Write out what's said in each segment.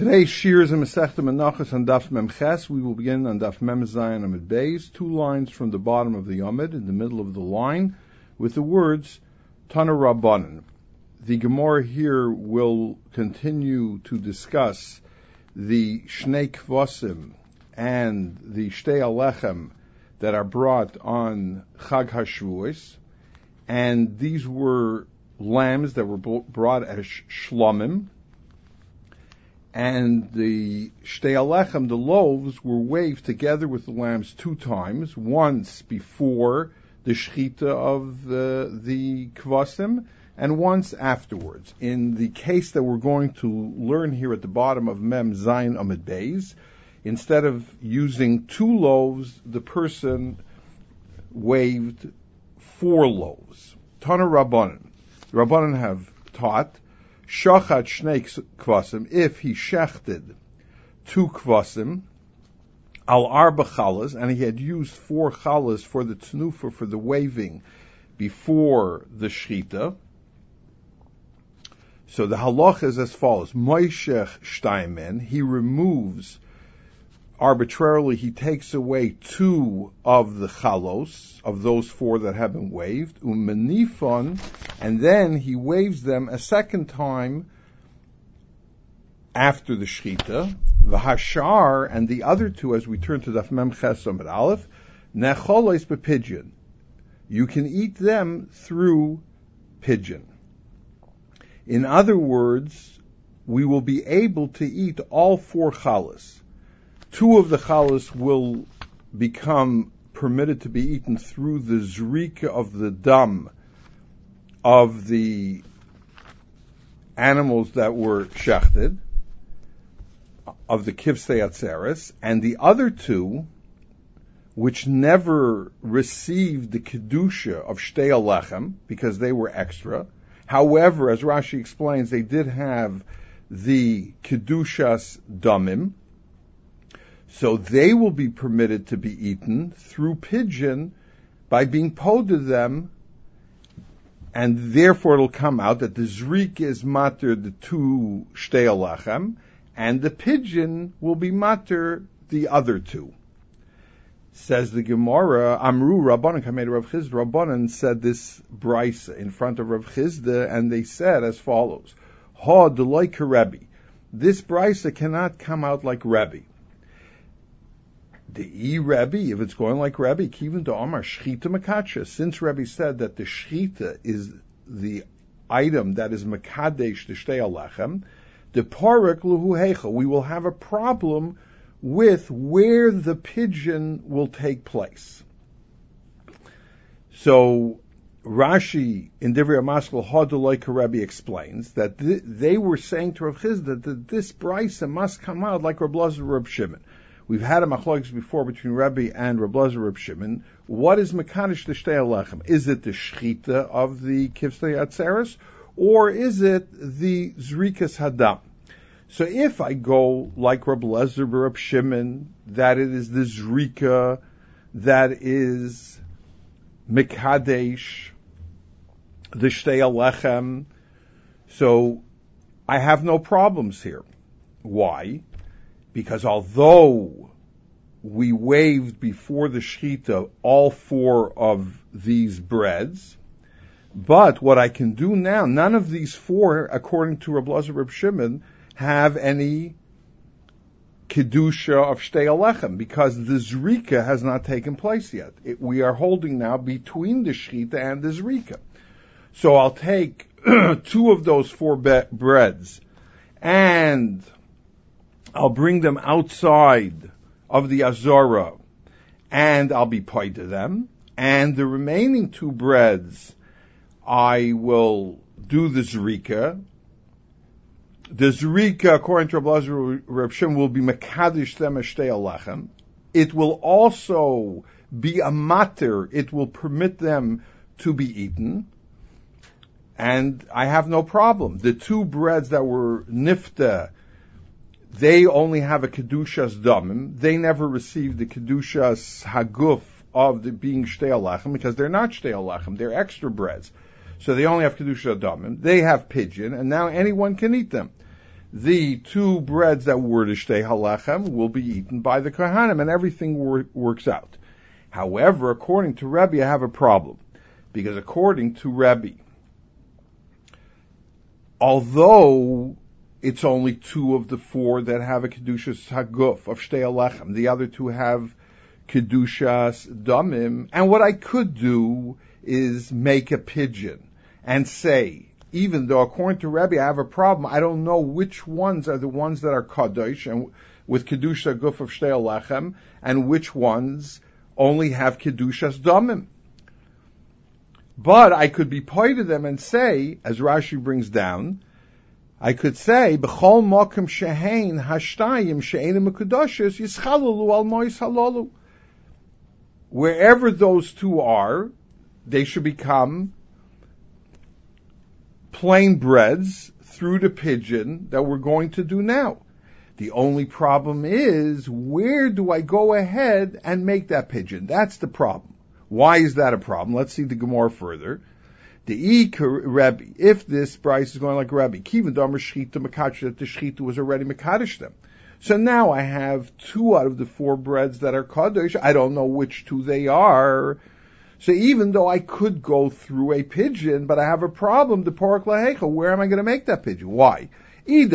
Today's shir is a Masechta Menachos on Daf Mem Ches. We will begin on Daf Mem Zayin Amid Beis, 2 lines from the bottom of the Amid, in the middle of the line, with the words Tana Rabbanan. The Gemara here will continue to discuss the Shnei Kvasim and the Shtei Alechem that are brought on Chag HaShavuos, and these were lambs that were brought as shlomim, and the Shtei Alechem, the loaves, were waved together with the lambs 2 times, once before the Shechita of the Kvasim, and once afterwards. In the case that we're going to learn here at the bottom of Mem Zayin Amid Beis, instead of using 2 loaves, the person waved 4 loaves. Tana Rabbanan. Rabbanan have taught Shachat Shnei Kvasim, if he shechted 2 kvasim, al arba chalas, and he had used 4 chalas for the tnufa, for the waving, before the shchita. So the halach is as follows: Moishech Shtaimen, he removes arbitrarily, he takes away 2 of the chalos, of those 4 that have been waved, umenifon, and then he waves them a second time after the shchita, v'hashar, and the other 2, as we turn to Daf Mem Ches Amud Aleph, necholos bepidyon. You can eat them through pidyon. In other words, we will be able to eat all 4 chalas. 2 of the chalas will become permitted to be eaten through the zrika of the dam of the animals that were shechted, of the kivsei atzeres, and the other 2, which never received the kedusha of shtei alechem, because they were extra. However, as Rashi explains, they did have the kedushas damim, so they will be permitted to be eaten through pidyon by being poded them, and therefore it'll come out that the zrik is mater the 2 shtei alechem, and the pidyon will be mater the other 2. Says the Gemara, Amru Rabbanan Kamed Rav Chizda. Rabbanan said this brisa in front of Rav Chizda, and they said as follows: Ha deloi Rebbe. This brisa cannot come out like Rebbe. The Rebbe, if it's going like Rebbe, Kivin to Omar Shchita Makacha. Since Rebbe said that the Shchita is the item that is Makadesh the Shtei Alechem, the Parak Luhu Heicha, we will have a problem with where the pidyon will take place. So Rashi in Divrei HaMaskal Hadulai Rebbe explains that they were saying to Rav Chizda that this brisa must come out like Reb Elazar Reb Shimon. We've had a machlokes before between Rebbe and Reb Elazar Reb Shimon. What is Mekadosh the Shtei Alechem? Is it the shchita of the kivsei atzeres, or is it the zrikas hadam? So if I go like Reb Elazar Reb Shimon, that it is the zrika that is Mekadesh the Shtei Alechem, so I have no problems here. Why? Because although we waved before the shechita all 4 of these breads, but what I can do now, none of these 4, according to Reb Elazar Reb Shimon, have any kedusha of shtei alechem, because the zrika has not taken place yet. We are holding now between the shechita and the zrika. So I'll take 2 of those 4 breads, and I'll bring them outside of the Azora, and I'll be paid to them. And the remaining 2 breads, I will do the zrika. The zrika, according to Reb Elazar Reb Shimon, will be mekadosh them as shtei alechem. It will also be a mater. It will permit them to be eaten. And I have no problem. The 2 breads that were nifta, they only have a kedushas damim. They never received the kedushas haguf of the being shtei alechem, because they're not shtei alechem. They're extra breads. So they only have kedushas damim. They have pidyon, and now anyone can eat them. the two breads that were to shtei halechem will be eaten by the Kohanim, and everything works out. However, according to Rebbe, I have a problem. Because according to Rebbe, although it's only two of the four that have a Kedushas Haguf of Shtei Alechem, the other two have Kedushas Damim, and what I could do is make a pigeon and say, even though according to Rebbe I have a problem, I don't know which ones are the ones that are Kadosh and with Kedusha Haguf of Shtei Alechem, and which ones only have Kedushas Damim. But I could be pointed to them and say, as Rashi brings down, I could say, B'chol mokem shehein hashtayim she'enim mekudoshes yischalalu al mois halalu. Wherever those two are, they should become plain breads through the pigeon that we're going to do now. The only problem is, where do I go ahead and make that pigeon? That's the problem. Why is that a problem? Let's see the Gemara further. The Rebbe, if this price is going like Rebbe, Kivan Damer Shchita Makadosh, that the Shchita was already Makadosh them. So now I have two out of the four breads that are Kadosh. I don't know which two they are. So even though I could go through a pigeon, but I have a problem, the Pork Lahecha, where am I going to make that pigeon? Why? If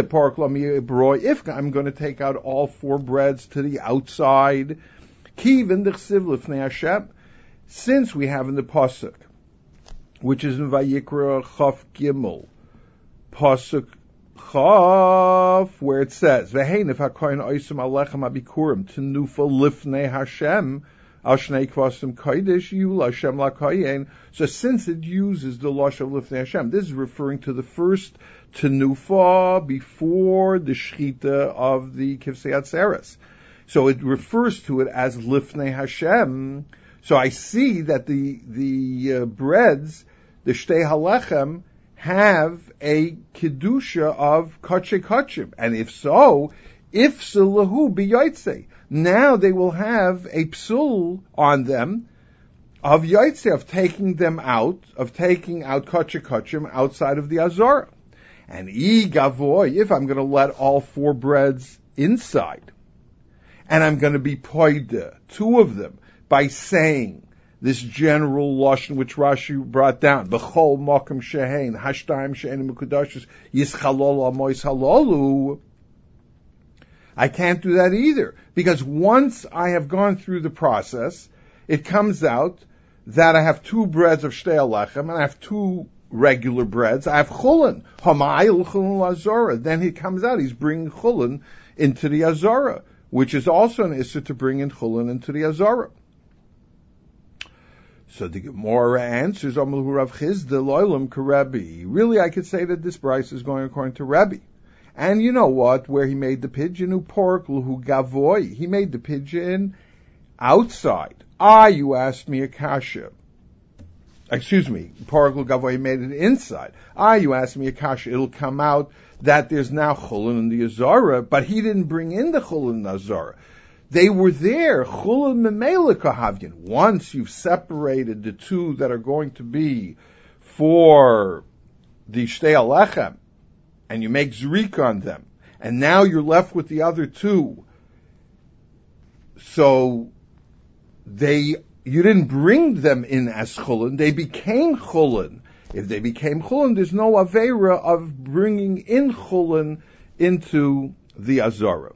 I'm going to take out all four breads to the outside, Kivan D'chsiv Lifnei Hashem, since we have in the Pasuk, which is in Vayikra Chaf Gimel, Pasuk Chaf, where it says, V'hein if HaKoyin Oisem Alechem Abikurim, Tenufa Lifnei Hashem, Al Shnei Kvasim Kodesh, Yula Hashem LaKoyin. So since it uses the Losh of Lifnei Hashem, this is referring to the first Tenufa before the Shchita of the Kivsei Atzeres. So it refers to it as Lifnei Hashem. So I see that the breads, the Shtei Halechem, have a kedusha of kachei kachim, and if so, if lahu b'yaitse, now they will have a psul on them of yaitse, of taking them out, of taking out kachei kachim outside of the azara. And gavoy, if I'm going to let all four breads inside, and I'm going to be poida, two of them, by saying this general lashon which Rashi brought down, b'chol makom shehein hashtayim she'enim mekudoshes yischalolu amois halalu, I can't do that either, because once I have gone through the process, it comes out that I have two breads of shtei alechem and I have two regular breads. I have chulin, hamayil chulin lazara. Then he comes out, he's bringing chulin into the azara, which is also an issur to bring in chulin into the azara. So the Gemara answers, Amalu Rav Chizda loylam karebi. Really, I could say that this price is going according to Rebbe. And you know what? Where he made the pigeon, upork luhu gavoy. He made the pigeon outside. You asked me a kasha. Excuse me, pork luhu gavoy. He made it inside. You asked me a kasha. It'll come out that there's now chulin in the azara, but he didn't bring in the chulin in the azara. They were there. Chulin memela kahavyin. Once you've separated the two that are going to be for the shtei alechem, and you make zrika on them, and now you're left with the other two. So you didn't bring them in as chulin; they became chulin. If they became chulin, there's no aveira of bringing in chulin into the azara.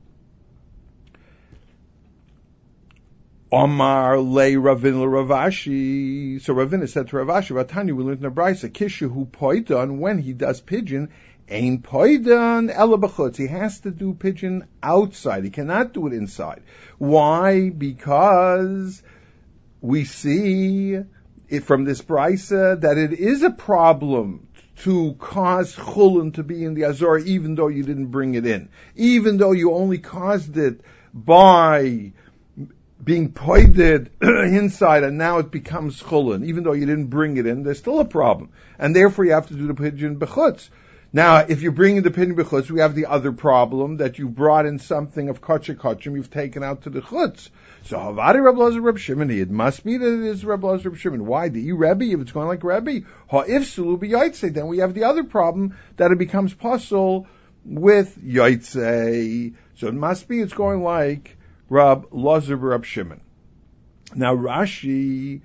Omar le Ravin le Ravashi. So Ravina said to Ravashi, Vatani, we learned in the Brisa, Kishu hu poidan, when he does pigeon, ain poidan ela b'chutz. He has to do pigeon outside. He cannot do it inside. Why? Because we see it from this Brisa that it is a problem to cause chulin to be in the azor, even though you didn't bring it in. Even though you only caused it by being poided inside, and now it becomes chulin. Even though you didn't bring it in, there's still a problem. And therefore you have to do the pigeon bechutz. Now, if you're bringing the pigeon bechutz, we have the other problem that you brought in something of kachim kachim, you've taken out to the chutz. So, Havadi Reb Elazar Reb Shimon, it must be that it is Reb Elazar Reb Shimon. Why? The Rebbe, if it's going like Rebbe, ha'if sulu b'yaitse, then we have the other problem that it becomes puzzle with Yotzei. So it must be it's going like Rab Lazar Rab Shimon. Now Rashi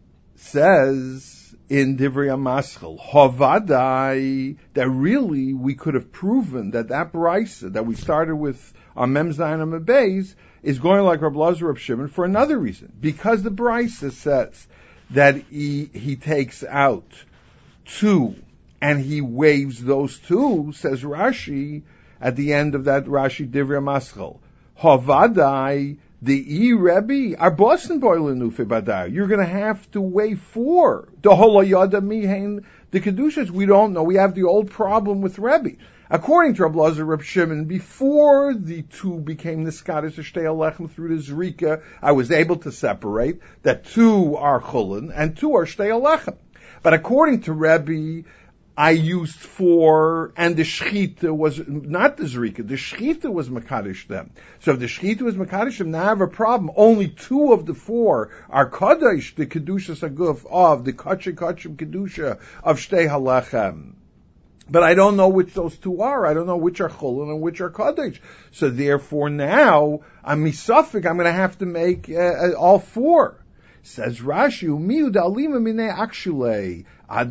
says in Divrei HaMaschil, Havadai, that really we could have proven that brisa that we started with on Mem Zayin Amud Beis is going like Rab Lazar Rab Shimon for another reason. Because the brisa says that he takes out two and he waives those two, says Rashi at the end of that Rashi Divrei HaMaschil, Havadai, the Rebbe, our Boston boiler nufe badar. You're going to have to weigh four. The holayada mihain the kedushas. We don't know. We have the old problem with Rebbe. According to Rab Lazar Rab Shimon, before the two became the Scottish Shtei Alechem through the Zrika, I was able to separate that two are chulin and two are Shtei Alechem. But according to Rebbe, I used four, and the Shechita was not the Zrika. The Shechita was Makadosh them. So if the Shechita was Makadosh them, now I have a problem. Only two of the four are Kadosh, the Kedusha Saguf of the Kachim Kedusha of Shtei Halechem. But I don't know which those two are. I don't know which are Chulin and which are Kadosh. So therefore now, I'm misafik, I'm going to have to make all four. Says Rashi, Umiu Dalima Mine Akshule.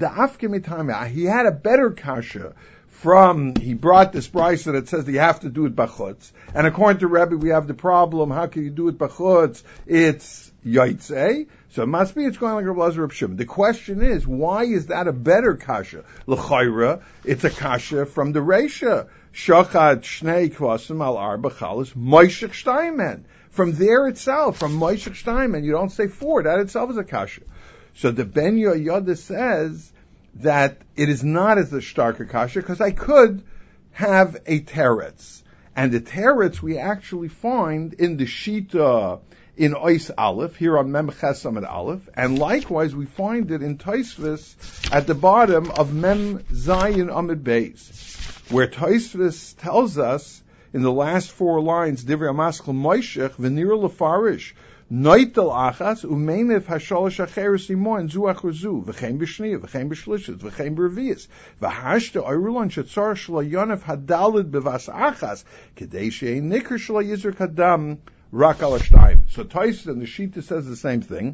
He had a better kasha he brought this brisa that says that you have to do it b'chutz. And according to Rebbe, we have the problem, how can you do it b'chutz? It's yotzei. So it must be, it's going like Rab Lazar Rab Shimon. The question is, why is that a better kasha? L'chayra, it's a kasha from the Reisha. Shachad shnei kvasim al arba chalas moishech shtaymen. From there itself, from moishech shtaymen, you don't say four. That itself is a kasha. So the Ben Yoda says that it is not as a starker kasha because I could have a teretz. And the teretz we actually find in the Shita in Ois Aleph, here on Mem Ches Amud Aleph, and likewise we find it in Tosfos at the bottom of Mem Zayin Amud Beis, where Tosfos tells us in the last four lines, Divrei HaMaschil Moishech v'nira lefarish, Noitel achas umenev hasholosh acheres imoin zu achruzu v'chein b'shniya v'chein b'shlishis v'chein b'revius v'hashta oirulon shetzar shlo yonev hadalid b'vas achas kedei she'ein nikr shlo yizur kadam rak al shtayim. So Tosfos and the Shita says the same thing.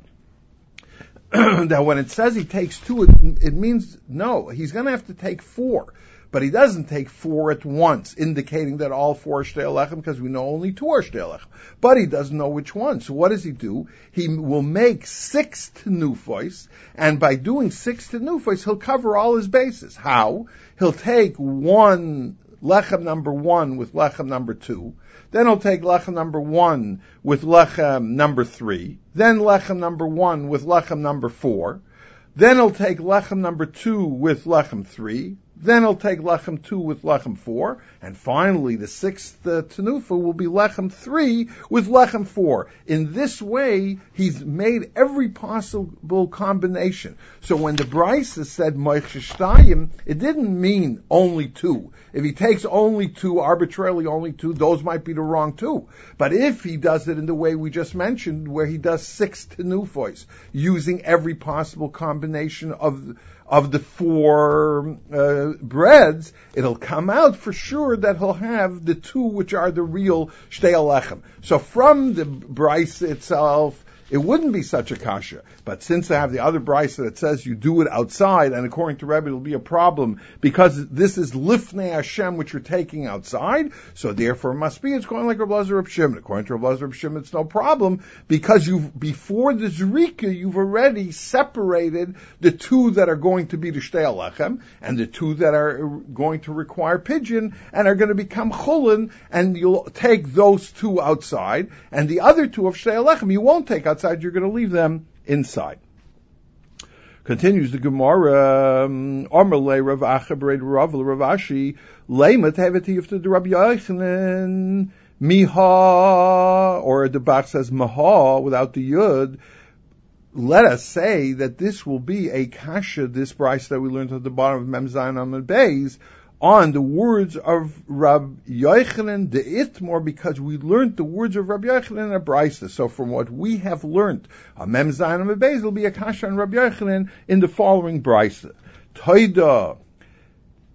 That when it says he takes two, it means no, he's going to have to take four. But he doesn't take four at once, indicating that all four are Shtei Alechem, because we know only two are Shtei Alechem. But he doesn't know which one. So what does he do? He will make 6 tenufos, and by doing 6 tenufos, he'll cover all his bases. How? He'll take one lechem number 1 with lechem number 2, then he'll take lechem number 1 with lechem number 3, then lechem number 1 with lechem number 4, then he'll take lechem number 2 with lechem 3, then he'll take lechem 2 with lechem 4, and finally the 6th tenufa will be lechem 3 with lechem 4. In this way, he's made every possible combination. So when the Brisa said moiche shtayim, it didn't mean only 2. If he takes only 2, arbitrarily only 2, those might be the wrong 2. But if he does it in the way we just mentioned, where he does 6 tenufos, using every possible combination of the 4 breads, it'll come out for sure that he'll have the 2 which are the real Shtei Alechem. So from the Brisa itself, it wouldn't be such a kasha. But since I have the other Brisa that says you do it outside, and according to Rebbe it'll be a problem, because this is Lifnei Hashem which you're taking outside, so therefore it must be, it's going like Rab Lazar Rab Shimon. According to Rab Lazar Rab Shimon, it's no problem, because before the Zrika, you've already separated the 2 that are going to be the Shtei Alechem, and the 2 that are going to require pidyon, and are going to become chulin, and you'll take those 2 outside, and the other 2 of Shtei Alechem you won't take outside, you're going to leave them inside. Continues the Gemara, Amarle Rav Acha Bered Rav Ashi Lema Teveti of the Rabbi Yochanan Miha, or the Bach says Maha without the Yud. Let us say that this will be a kasha, this Brisa that we learned at the bottom of Mem Zayin Amud Beis, on the words of Rabbi Yochanan the Itmor, because we learned the words of Rabbi Yochanan in a Brisa. So from what we have learned on Mem Zayin Amud Beis, there will be a kasha on Rabbi Yochanan in the following Brisa. Toida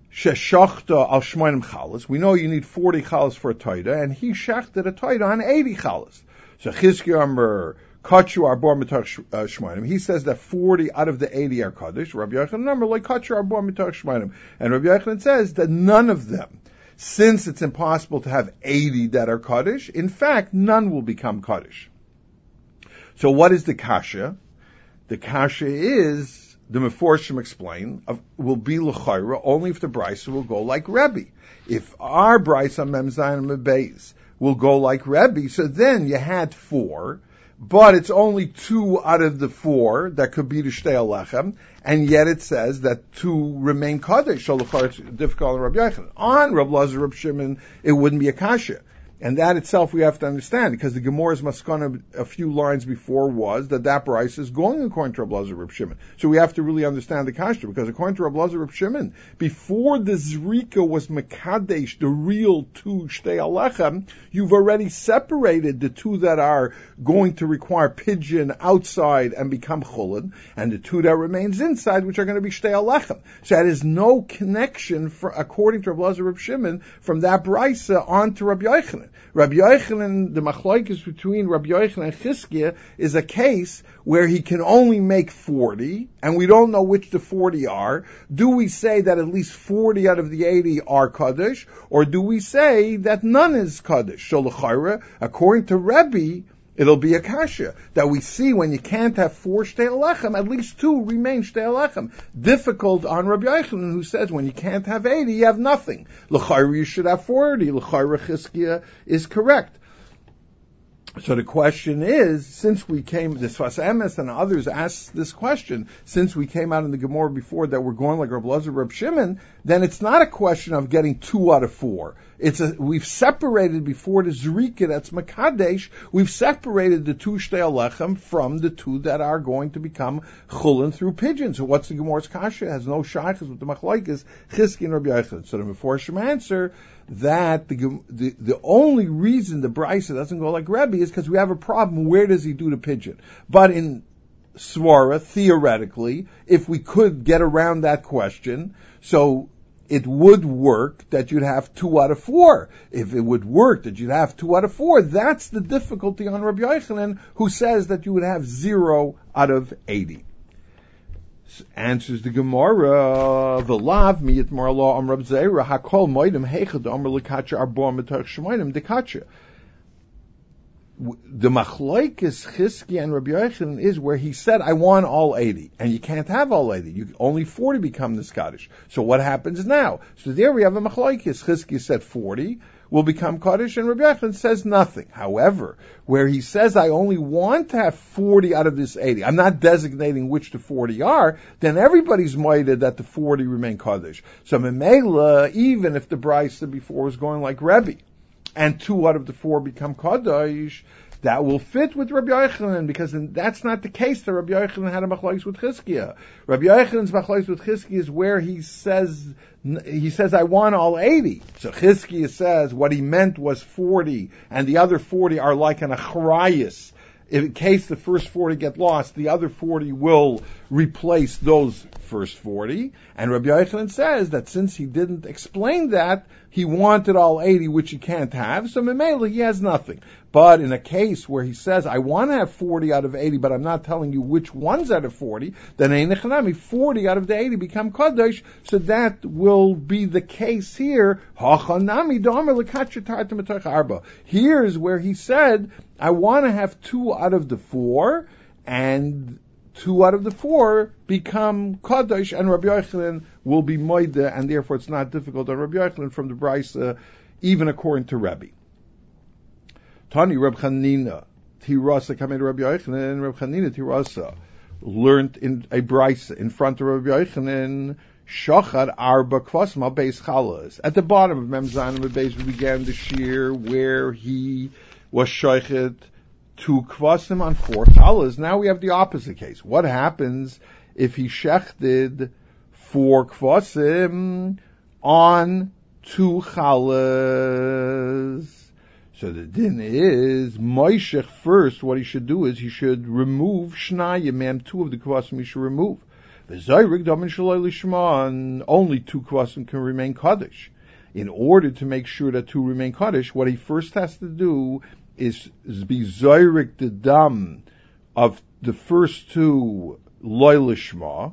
Sheshachta al shmoinim chalas. We know you need 40 chalas for a taida, and he shechted a taida on 80 chalas. So Chizkiya Amar Kachu Arbor Mitach Shmoinim. He says that 40 out of the 80 are Kaddish. Rabbi Yochanan number like Kachu Arbor Mitach Shmoinim. And Rabbi Yochanan says that none of them, since it's impossible to have 80 that are Kaddish, in fact, none will become Kaddish. So what is the kasha? The kasha is, the Meforshim explain, will be l'chayra only if the brisa will go like Rebbe. If our brisa Mem Zayin Mebeis will go like Rebbe, so then you had 4, but it's only 2 out of the 4 that could be the Shtei Alechem, and yet it says that 2 remain Kaddish, so l'chayra it's difficult on Rabbi Yochanan. On Rabbi Lazar, Rabbi Shimon, it wouldn't be a kasha. And that itself we have to understand, because the Gemara's maskana a few lines before was that brisa is going according to Rabbi Lazar Reb Shimon. So we have to really understand the kasha, because according to Rabbi Lazar Reb Shimon, before the Zrika was Mekadesh, the real 2 Shtei Alechem, you've already separated the 2 that are going to require pidyon outside and become chulin, and the 2 that remains inside, which are going to be Shtei Alechem. So that is no connection, according to Rabbi Lazar Reb Shimon, from that brisa onto Rabbi Yochanan. Rabbi Yochanan, the machlokes between Rabbi Yochanan and Chizkiya is a case where he can only make 40, and we don't know which the 40 are. Do we say that at least 40 out of the 80 are Kaddish, or do we say that none is Kaddish? So l'chayra, according to Rebbe, it'll be a kasha that we see when you can't have 4 Shtei Alechem, at least 2 remain Shtei Alechem. Difficult on Rabbi Yochanan, who says when you can't have 80, you have nothing. L'chayra, you should have 40. L'chayra Chizkiya is correct. So the question is, since we came, the Sfas Emes and others asked this question, since we came out in the Gemara before that we're going like Rabbi Lazar, Reb Shimon, then it's not a question of getting 2 out of 4. We've separated before the Zrika, that's Mekadesh, we've separated the 2 Shtei Alechem from the 2 that are going to become Chulin through pidyon. So what's the Gemara's kasha? It has no shaykhs with the machlokes, Chizkiya and Rabbi Yochanan. So the Meforshim answer that the only reason the brisa doesn't go like Rebbe is because we have a problem. Where does he do the pidyon? But in Svara, theoretically, if we could get around that question, so it would work that you'd have 2 out of 4. If it would work that you'd have 2 out of 4, that's the difficulty on Rabbi Yochanan, who says that you would have 0 out of 80. Answers the Gemara, V'lav miyat marla am Rab Zeira hakol moedim heichad amar lekacha arbor mitach shmoinim dekacha. The machlokes Chizkiya and Rabbi Yochanan is where he said, I want all 80, and you can't have all 80. Only 40 become the Kaddish. So what happens now? So there we have a machlokes. Chizkiya said 40 will become Kaddish, and Rabbi Yochanan says nothing. However, where he says, I only want to have 40 out of this 80, I'm not designating which the 40 are, then everybody's moided that the 40 remain Kaddish. So Memela, even if the brisa before was going like Rebbe, and 2 out of the 4 become Kaddish, that will fit with Rabbi Yochanan, because that's not the case that Rabbi Yochanan had a machlokes with Chizkiya. Rabbi Yochanan's machlokes with Chizkiya is where he says, I want all 80. So Chizkiya says what he meant was 40, and the other 40 are like an achrayus. In case the first 40 get lost, the other 40 will replace those first 40. And Rabbi Yochanan says that since he didn't explain that, he wanted all 80, which he can't have, so Memela, he has nothing. But in a case where he says, I want to have 40 out of 80, but I'm not telling you which ones out of 40, then 40 out of the 80 become Kaddish, so that will be the case here. Here's where he said, I want to have 2 out of the 4, and 2 out of the 4 become Kaddish, and Rabbi Yochanan will be Moida, and therefore it's not difficult on Rabbi Yochanan from the brisa, even according to Rebbe. Tani Reb Chanina Tirasa coming to Rabbi Yochanan, and Reb Chanina Tirasa learned in a brisa in front of Rabbi Yochanan, Shachad Arba Kvasim al Beis Chalas. At the bottom of Mem Zayin Beis we began the shir where he was shochet 2 kvasim on 4 chalas. Now we have the opposite case. What happens if he shechted 4 kvasim on 2 chalas? So the din is, Moishech first, what he should do is he should remove Shnayim, and 2 of the kvasim he should remove. V'zayrik damin shaloi lishma, and only 2 kvasim can remain kaddish. In order to make sure that 2 remain kaddish, what he first has to do is be zayrik the dam of the first 2 loy lishma,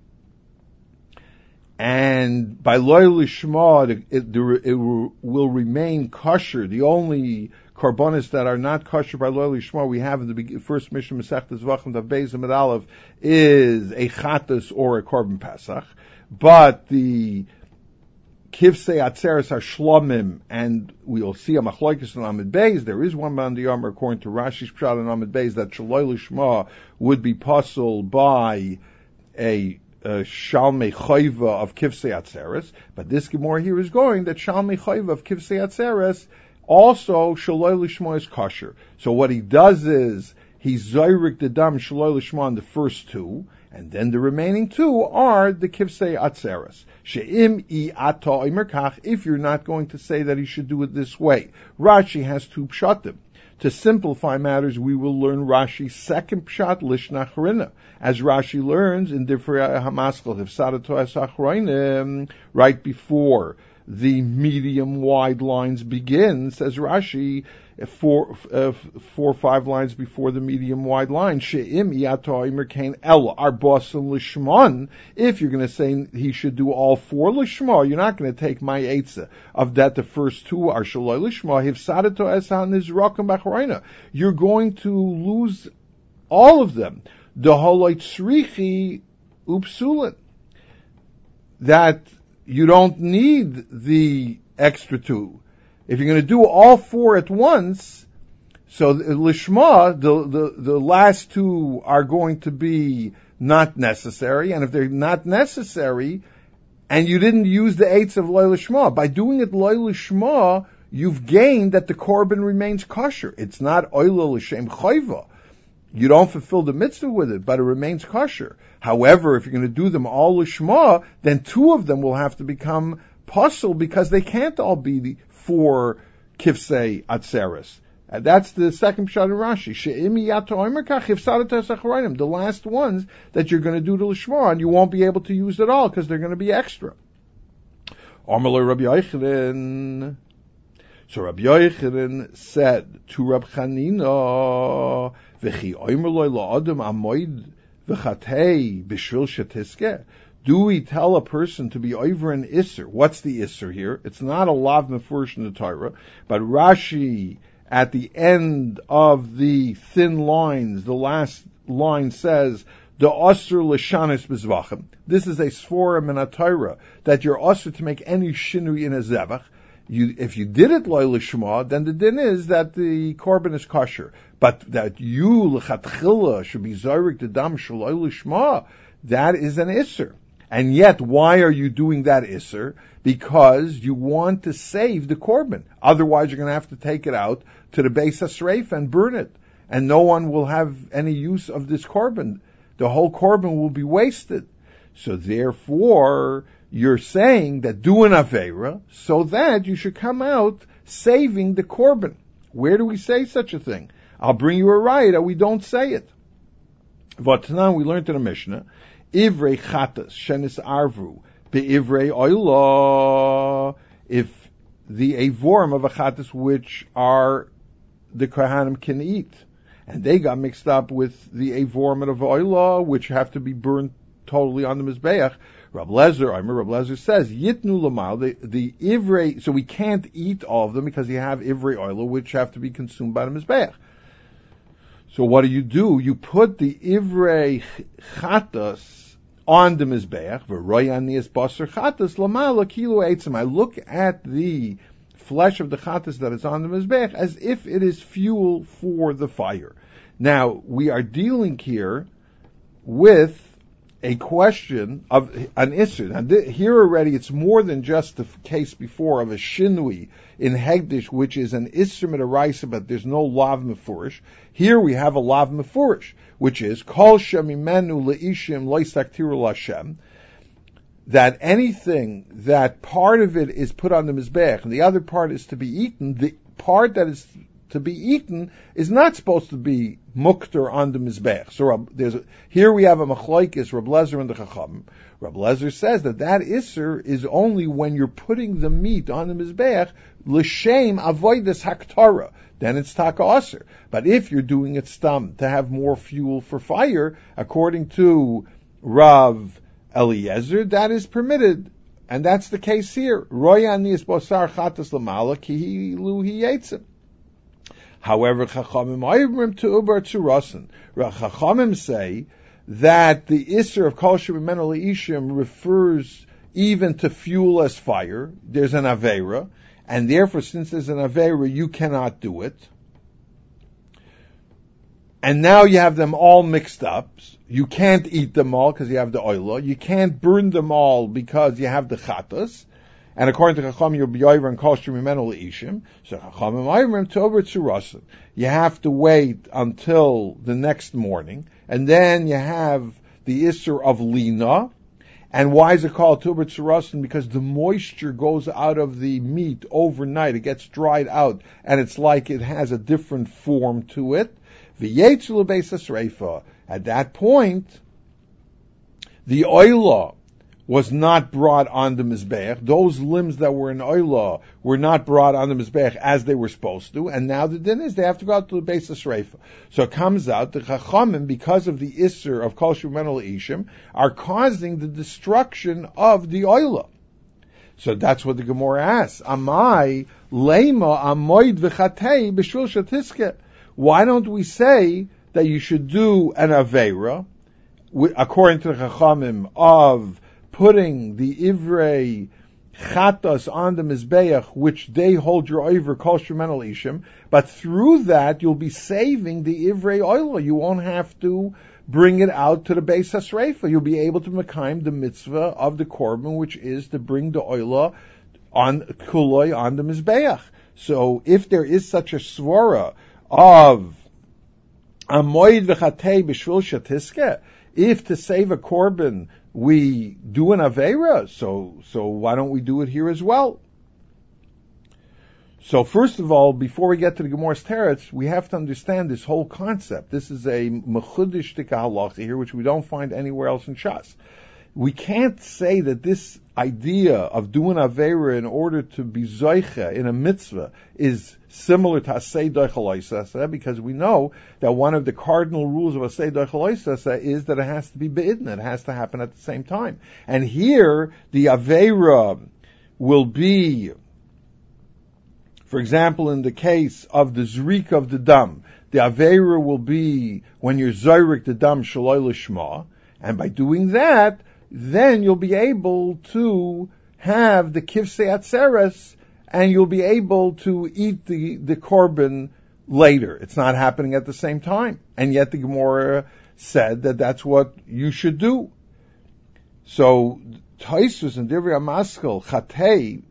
and by loy lishma it will remain kosher. The only karbonis that are not kosher by loy lishma we have in the first Mishnah Masechtas Zvachim Daf Beis Amud Aleph is a chatas or a korban pesach, but the kivsei atzeres are shlomim, and we'll see a machlokes in Amud Beis. There is one man the Yomer according to Rashi's pshat in Amud Beis that shaloi lishma would be puzzle by a shalmei chayva of kivsei atzeres, but this Gemara here is going that shalmei chayva of kivsei atzeres also shaloi lishma is kosher. So what he does is he zayrik the dam shaloi lishma on the first 2, and then the remaining 2 are the kivsei atzeres. She'im I ata omer kach, if you're not going to say that he should do it this way. Rashi has 2 pshatim. To simplify matters, we will learn Rashi's second pshat, Lishna Charina. As Rashi learns in Divrei HaMaskal, Hifsadato Esachroinim, right before the medium wide lines begin, says Rashi, 4 or 5 lines before the medium wide line, She'im Yato Imer Kain El Arbosim Lishman. If you're going to say he should do all 4 Lishma, you're not going to take my Eitzah of that the first 2 are Shaloi Lishma, Hifsadato Esan Nizrakim Bachroina. You're going to lose all of them. The Holoi Tzrichi Upsulin. That you don't need the extra 2. If you're going to do all 4 at once, so lishma, the last 2 are going to be not necessary, and if they're not necessary, and you didn't use the 8s of loy lishma, by doing it loy lishma, you've gained that the korban remains kosher. It's not oilo l'shem chayva. You don't fulfill the mitzvah with it, but it remains kosher. However, if you're going to do them all lishma, then 2 of them will have to become pasul because they can't all be for kivsei atzeres. That's the second pshat in Rashi. She'imi yato omer kach hifsadato esachroinim. The last ones that you're going to do to lishma, and you won't be able to use it all because they're going to be extra. Amalei Rabbi Yochanan. So Rabbi Yochanan said to Rabbi Chanina, "V'chi omer loy la'adam amoid v'chatei b'shvil shetiskeh." Do we tell a person to be over an Isser? What's the Isser here? It's not a Lav Mefurish in the Torah, but Rashi, at the end of the thin lines, the last line says, the Osir L'shanis B'zvachim. This is a Sforim in a Torah, that you're Osir to make any Shinui in a Zevach. If you did it Loy L'shma, then the din is that the korban is kosher. But that you, L'chatchila, should be Zayrik the Dam Shaloy L'shma, that is an Isser. And yet, why are you doing that Isser? Because you want to save the korban. Otherwise, you're going to have to take it out to the Beis HaSreif and burn it. And no one will have any use of this korban. The whole korban will be wasted. So therefore, you're saying that do an Aveira so that you should come out saving the korban. Where do we say such a thing? I'll bring you a raya. We don't say it. V'tanan, we learned in the Mishnah, Ivrei chatas shenis arvu be'ivrei oila. If the avorim of a chatas which are the kohanim can eat, and they got mixed up with the avorim of oila which have to be burned totally on the mizbeach. Rabbi Lezer says yitnu lamal the ivrei. So we can't eat all of them because you have ivrei oila which have to be consumed by the mizbeach. So what do? You put the ivrei chatas on the mizbeach. V'royanias basar chatas lamala kilo eitzim. I look at the flesh of the chatas that is on the mizbeach as if it is fuel for the fire. Now we are dealing here with a question of an issue. Now, here already, it's more than just the case before of a shinui in Hegdish, which is an isser midaraisa, but there's no lav mefurish. Here we have a lav mefurish, which is kol shemimenu leishim loisaktiru lashem. That anything that part of it is put on the mizbech and the other part is to be eaten, the part that is to be eaten is not supposed to be mukter on the mizbech. So here we have a machlokes, Reb Lezer and the Chachamim. Reb Lezer says that isser is only when you're putting the meat on the mizbech l'shem avodas haktara. Then it's taka aser. But if you're doing it stam to have more fuel for fire, according to Rav Eliezer, that is permitted. And that's the case here. However, Chachamim say that the Isser of Kol Shemimenu Leishim refers even to fuel as fire. There's an Aveira, and therefore, since there's an Aveira, you cannot do it. And now you have them all mixed up. You can't eat them all because you have the oila. You can't burn them all because you have the chatas. And according to Chachamim, you'll be over and kol shemimenu leishim. So Chachamim ayrim tover tzurasin. You have to wait until the next morning, and then you have the isser of lina. And why is it called tover tzurasin? Because the moisture goes out of the meat overnight. It gets dried out, and it's like it has a different form to it. V'yetzul beis hasreifa. At that point, the oila was not brought on the mizbech. Those limbs that were in oila were not brought on the mizbech as they were supposed to. And now the din is they have to go out to the beis hasreifa. So it comes out the chachamim, because of the isser of kol shemimenu leishim, are causing the destruction of the oila. So that's what the Gemara asks. Amai lema amoid v'chatei b'shul shatiske. Why don't we say that you should do an Aveira, according to the Chachamim, of putting the Ivrei Chatas on the Mizbeach, which they hold your Iver Kol Shemimenu Leishim, but through that you'll be saving the Ivrei Oila. You won't have to bring it out to the Beis HaSreifa. You'll be able to mekayim the mitzvah of the Korban, which is to bring the Oila on Kuloi on the Mizbeach. So if there is such a svara of Amoid v'chatei b'shvil shatiske, if to save a korban we do an aveira, so why don't we do it here as well? So first of all, before we get to the Gemara's teretz, we have to understand this whole concept. This is a mechudish tika halacha here, which we don't find anywhere else in Shas. We can't say that this idea of doing Aveira in order to be Zoicha in a mitzvah is similar to Asay Doichaloisasa, because we know that one of the cardinal rules of Asay Doichaloisasa is that it has to be Be'idna, it has to happen at the same time. And here, the Aveira will be, for example, in the case of the Zrik of the Dam, the Aveira will be when you're Zoirik the Dam Shaloi Lishma, and by doing that, then you'll be able to have the kivsei atzeres, and you'll be able to eat the korban later. It's not happening at the same time. And yet the Gemara said that that's what you should do. So, Taisus and Divrei HaMaskal, Chatei,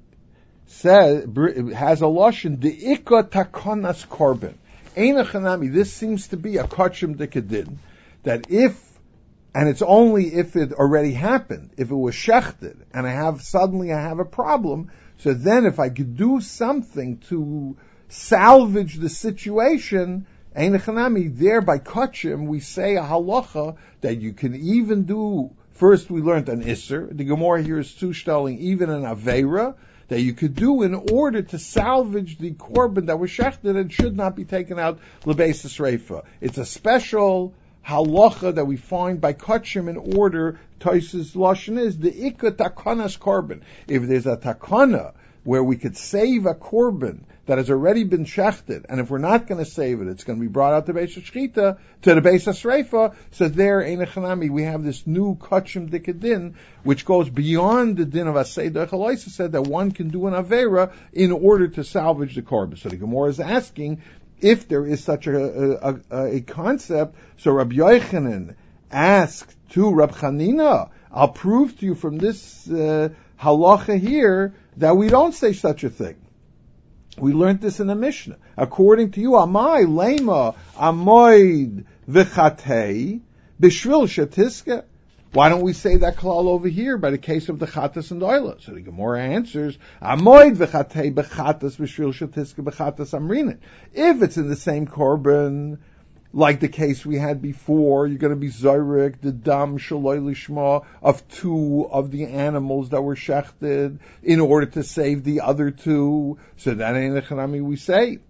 has a lashon, de'ika takonas korban. Eina chanami, this seems to be a kachim dikadin, that if, and it's only if it already happened, if it was shechted, and I have a problem, so then if I could do something to salvage the situation, ein chanami, there by kachim, we say a halacha that you can even do, first we learned an isser, the Gemara here is zustelling even an aveira, that you could do in order to salvage the korban that was shechted and should not be taken out l'beis hasreifa. It's a special halacha that we find by kachim in order. Tois's lashon is the ikka takanas korban. If there's a takana where we could save a korban that has already been shechted, and if we're not going to save it, it's going to be brought out to Beis HaShchita, to the Beis HaSreifa, so there, Ein Chanami, we have this new kachim dikadin, which goes beyond the din of Asay Doichaloisa, said that one can do an Aveira in order to salvage the korban. So the Gemara is asking, if there is such a concept, so Rabbi Yochanan asked to Rabbi Chanina, I'll prove to you from this halacha here that we don't say such a thing. We learned this in the Mishnah. According to you, Amai, Lema, Amoid, V'chatei, B'shvil Shatiska. Why don't we say that klal over here by the case of the chatas and the oila? So the Gemara answers, Amoid v'chatei b'chatas v'shvil shetiska b'chatas amrina. If it's in the same korban, like the case we had before, you're going to be zorik the dam shaloi lishma of two of the animals that were shechted in order to save the other two. So that ain't the chanami we say.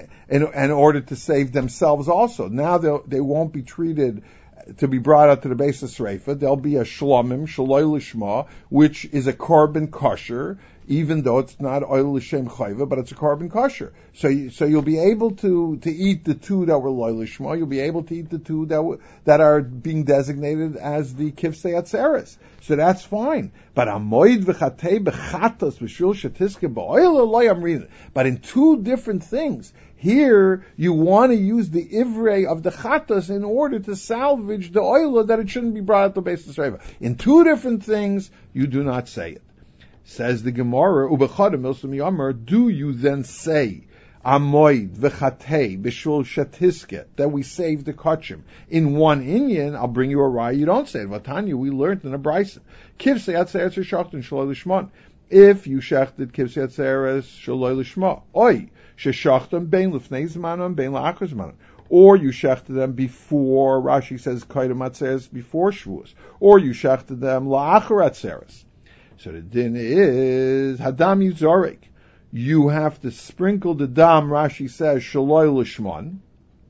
In order to save themselves also. Now they won't be treated to be brought out to the base of Sreifa. There'll be a shlomim, shaloi lishma, which is a korban kosher, even though it's not oil l'shem chayva, but it's a korban kosher. So you'll be able to eat the two that were loy lishma. You'll be able to eat the two that are being designated as the kivsei atzeres. So that's fine. But amoid v'chatei b'chatas v'shul shetiske ba'oil loy amrin. But in two different things. Here, you want to use the ivrei of the chatas in order to salvage the oil that it shouldn't be brought out to base of Sreifa. In two different things, you do not say it. Says the Gemara, Ubechadim Milsum Yamar, do you then say, Amoid v'chatei b'shul shetiske, that we save the kachim in one inyan? I'll bring you a raya. You don't say it. Vatanya, we learned in a brisa. Kivsei atzeres shachtin shaloi lishman. If you shachted kivsei atzeres shaloi lishma, oi sheshachtem bein lifnei zmanon bein la'achar zmanon. Or you shechted them before, Rashi says, kaidem atzeres, before Shavuos. Or you shechted them la'achar atzeres. So the din is hadam yuzarek. You have to sprinkle the dam. Rashi says shaloi lishman,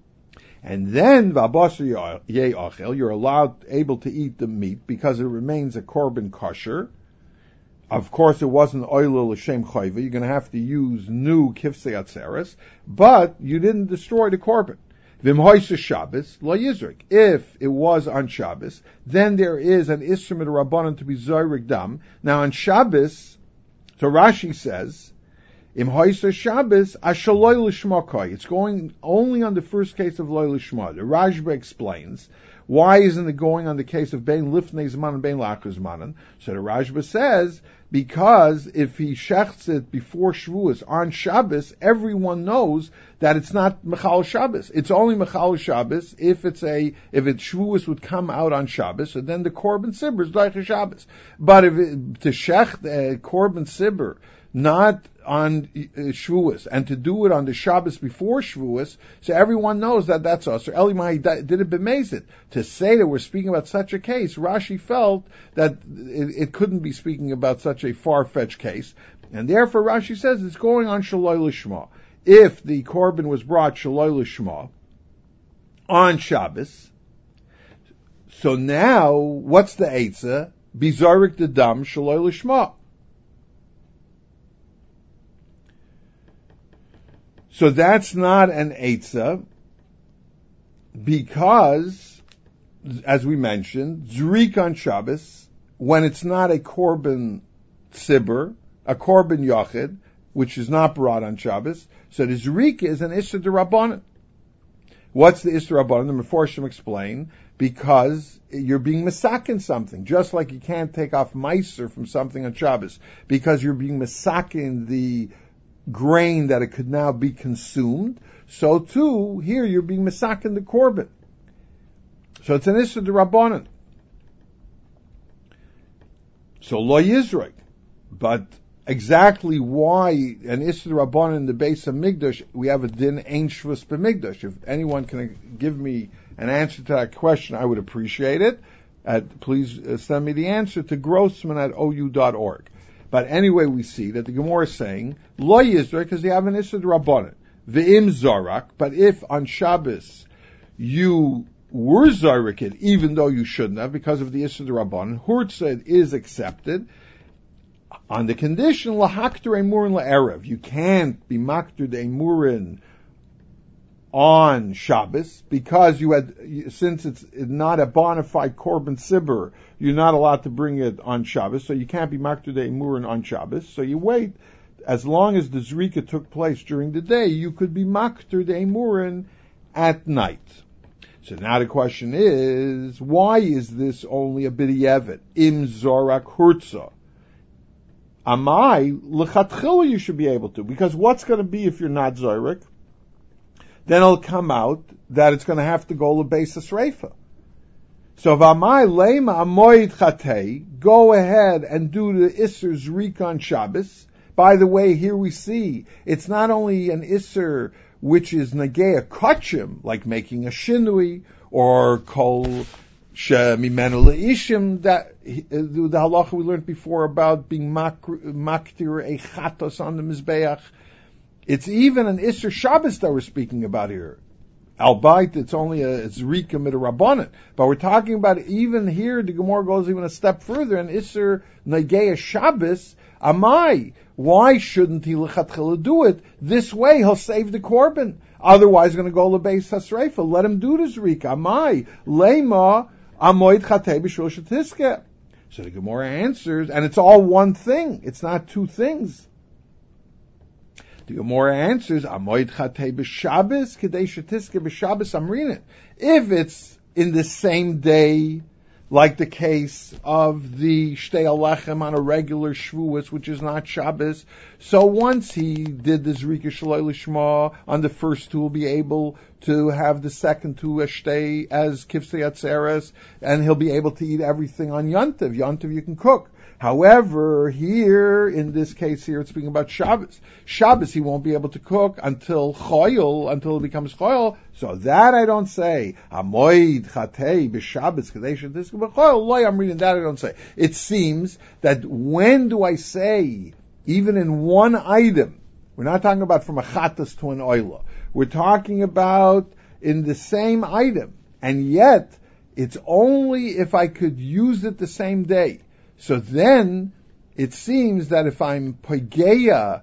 and then v'abasar ye'achel. You're able to eat the meat because it remains a korban kosher. Of course, it wasn't oil l'shem chayva. You're going to have to use new kivsei atzeres, but you didn't destroy the korban. V'mhoisa Shabbos lo yizrik. If it was on Shabbos, then there is an isra midrabanan to be zorik dam. Now on Shabbos, so Rashi says, im hoisa Shabbos ashaloi l'shma. It's going only on the first case of loy l'shma. The Rashba explains why isn't it going on the case of bein lifnei zman and bein la'achar zmanan. So the Rashba says, because if he shechts it before Shavuos on Shabbos, everyone knows that it's not Mechal Shabbos. It's only Mechal Shabbos if Shavuos would come out on Shabbos, and then the Korban Sibur is Daicha Shabbos. But if to shecht Korban Sibur not on Shavuos, and to do it on the Shabbos before Shavuos, so everyone knows that that's us. So Elimai did it b'mezid. To say that we're speaking about such a case, Rashi felt that it couldn't be speaking about such a far-fetched case, and therefore Rashi says it's going on Shaloi Lishma. If the Korban was brought Shaloi Lishma on Shabbos, so now, what's the Eitzah? Bizarik the Dam Shaloi Lishma. So that's not an Eitzah, because, as we mentioned, Zrik on Shabbos, when it's not a Korban Sibur, a Korban Yachid, which is not brought on Shabbos, so the Zrik is an Isra D'Rabbanan. What's the Isra D'Rabbanan? The Meforshim explain, because you're being masakin something, just like you can't take off Meiser from something on Shabbos, because you're being masakin the grain that it could now be consumed, so too, here you're being masakin the korban. So it's an Isra D'Rabbanan. So lo yizrek. But exactly why an Isra D'Rabbanan in the base of Migdash, we have a din ein shvus b'Migdash. If anyone can give me an answer to that question, I would appreciate it. Please send me the answer to grossman@ou.org. But anyway, we see that the Gemara is saying, Lo Yizrek, because you have an Isra D'Rabbanan. Ve'im Zorak, but if on Shabbos you were Zorak it, even though you shouldn't have, because of the Isra D'Rabbanan, Hurtzah is accepted, on the condition, Lahakter Emurin La'erev. You can't be Makter Emurin on Shabbos, because since it's not a bona fide Korban Sibur, you're not allowed to bring it on Shabbos, so you can't be Makter Emurin on Shabbos, so you wait. As long as the Zrika took place during the day, you could be Makter Emurin at night. So now the question is, why is this only a B'diavad? Im Zorak Hurtzah. Amai, l'chatchila you should be able to, because what's going to be if you're not Zorak? Then it'll come out that it's going to have to go l'beis Sreifa. So v'amai lema amoid chatei, go ahead and do the Isser Zrika on Shabbos. By the way, here we see, it's not only an Isser which is Nagea Kachim, like making a Shinui, or Kol Shemimenu Le'ishim, that the halacha we learned before about being maktir a chatos on the Mizbeach. It's even an Isser Shabbos that we're speaking about here. Albeit, it's only a Zrika Midrabanan. But we're talking about even here, the Gemara goes even a step further, and Isser Nagea Shabbos, Amai. Why shouldn't he lechatchila do it? This way he'll save the korban. Otherwise, he's going to go lebeis hasreifa. Let him do the Zrika. Amai. Lema amoid chatei b'shul shetiske. So the Gemara answers, and it's all one thing. It's not two things. The Gemara answers, Amoid Chatei b'Shabbos, Kedei Shetiske b'Shabbos Amrin. If it's in the same day, like the case of the Shtei Alechem on a regular Shavuos, which is not Shabbos, so once he did the Zrika Shaloi Lishma, on the first two will be able to have the second two as Shtei, as Kivsei Atzeres, and he'll be able to eat everything on Yontiv. Yontiv you can cook. However, here, in this case here, it's speaking about Shabbos. Shabbos he won't be able to cook until Choyel, until it becomes Choyel. So that I don't say. Amoid Chatei b'Shabbos Kadei Shetiske b'Choyel. Loy, I'm reading that I don't say. It seems that when do I say, even in one item, we're not talking about from a Chatas to an Oila. We're talking about in the same item. And yet, it's only if I could use it the same day. So then, it seems that if I'm Pogeya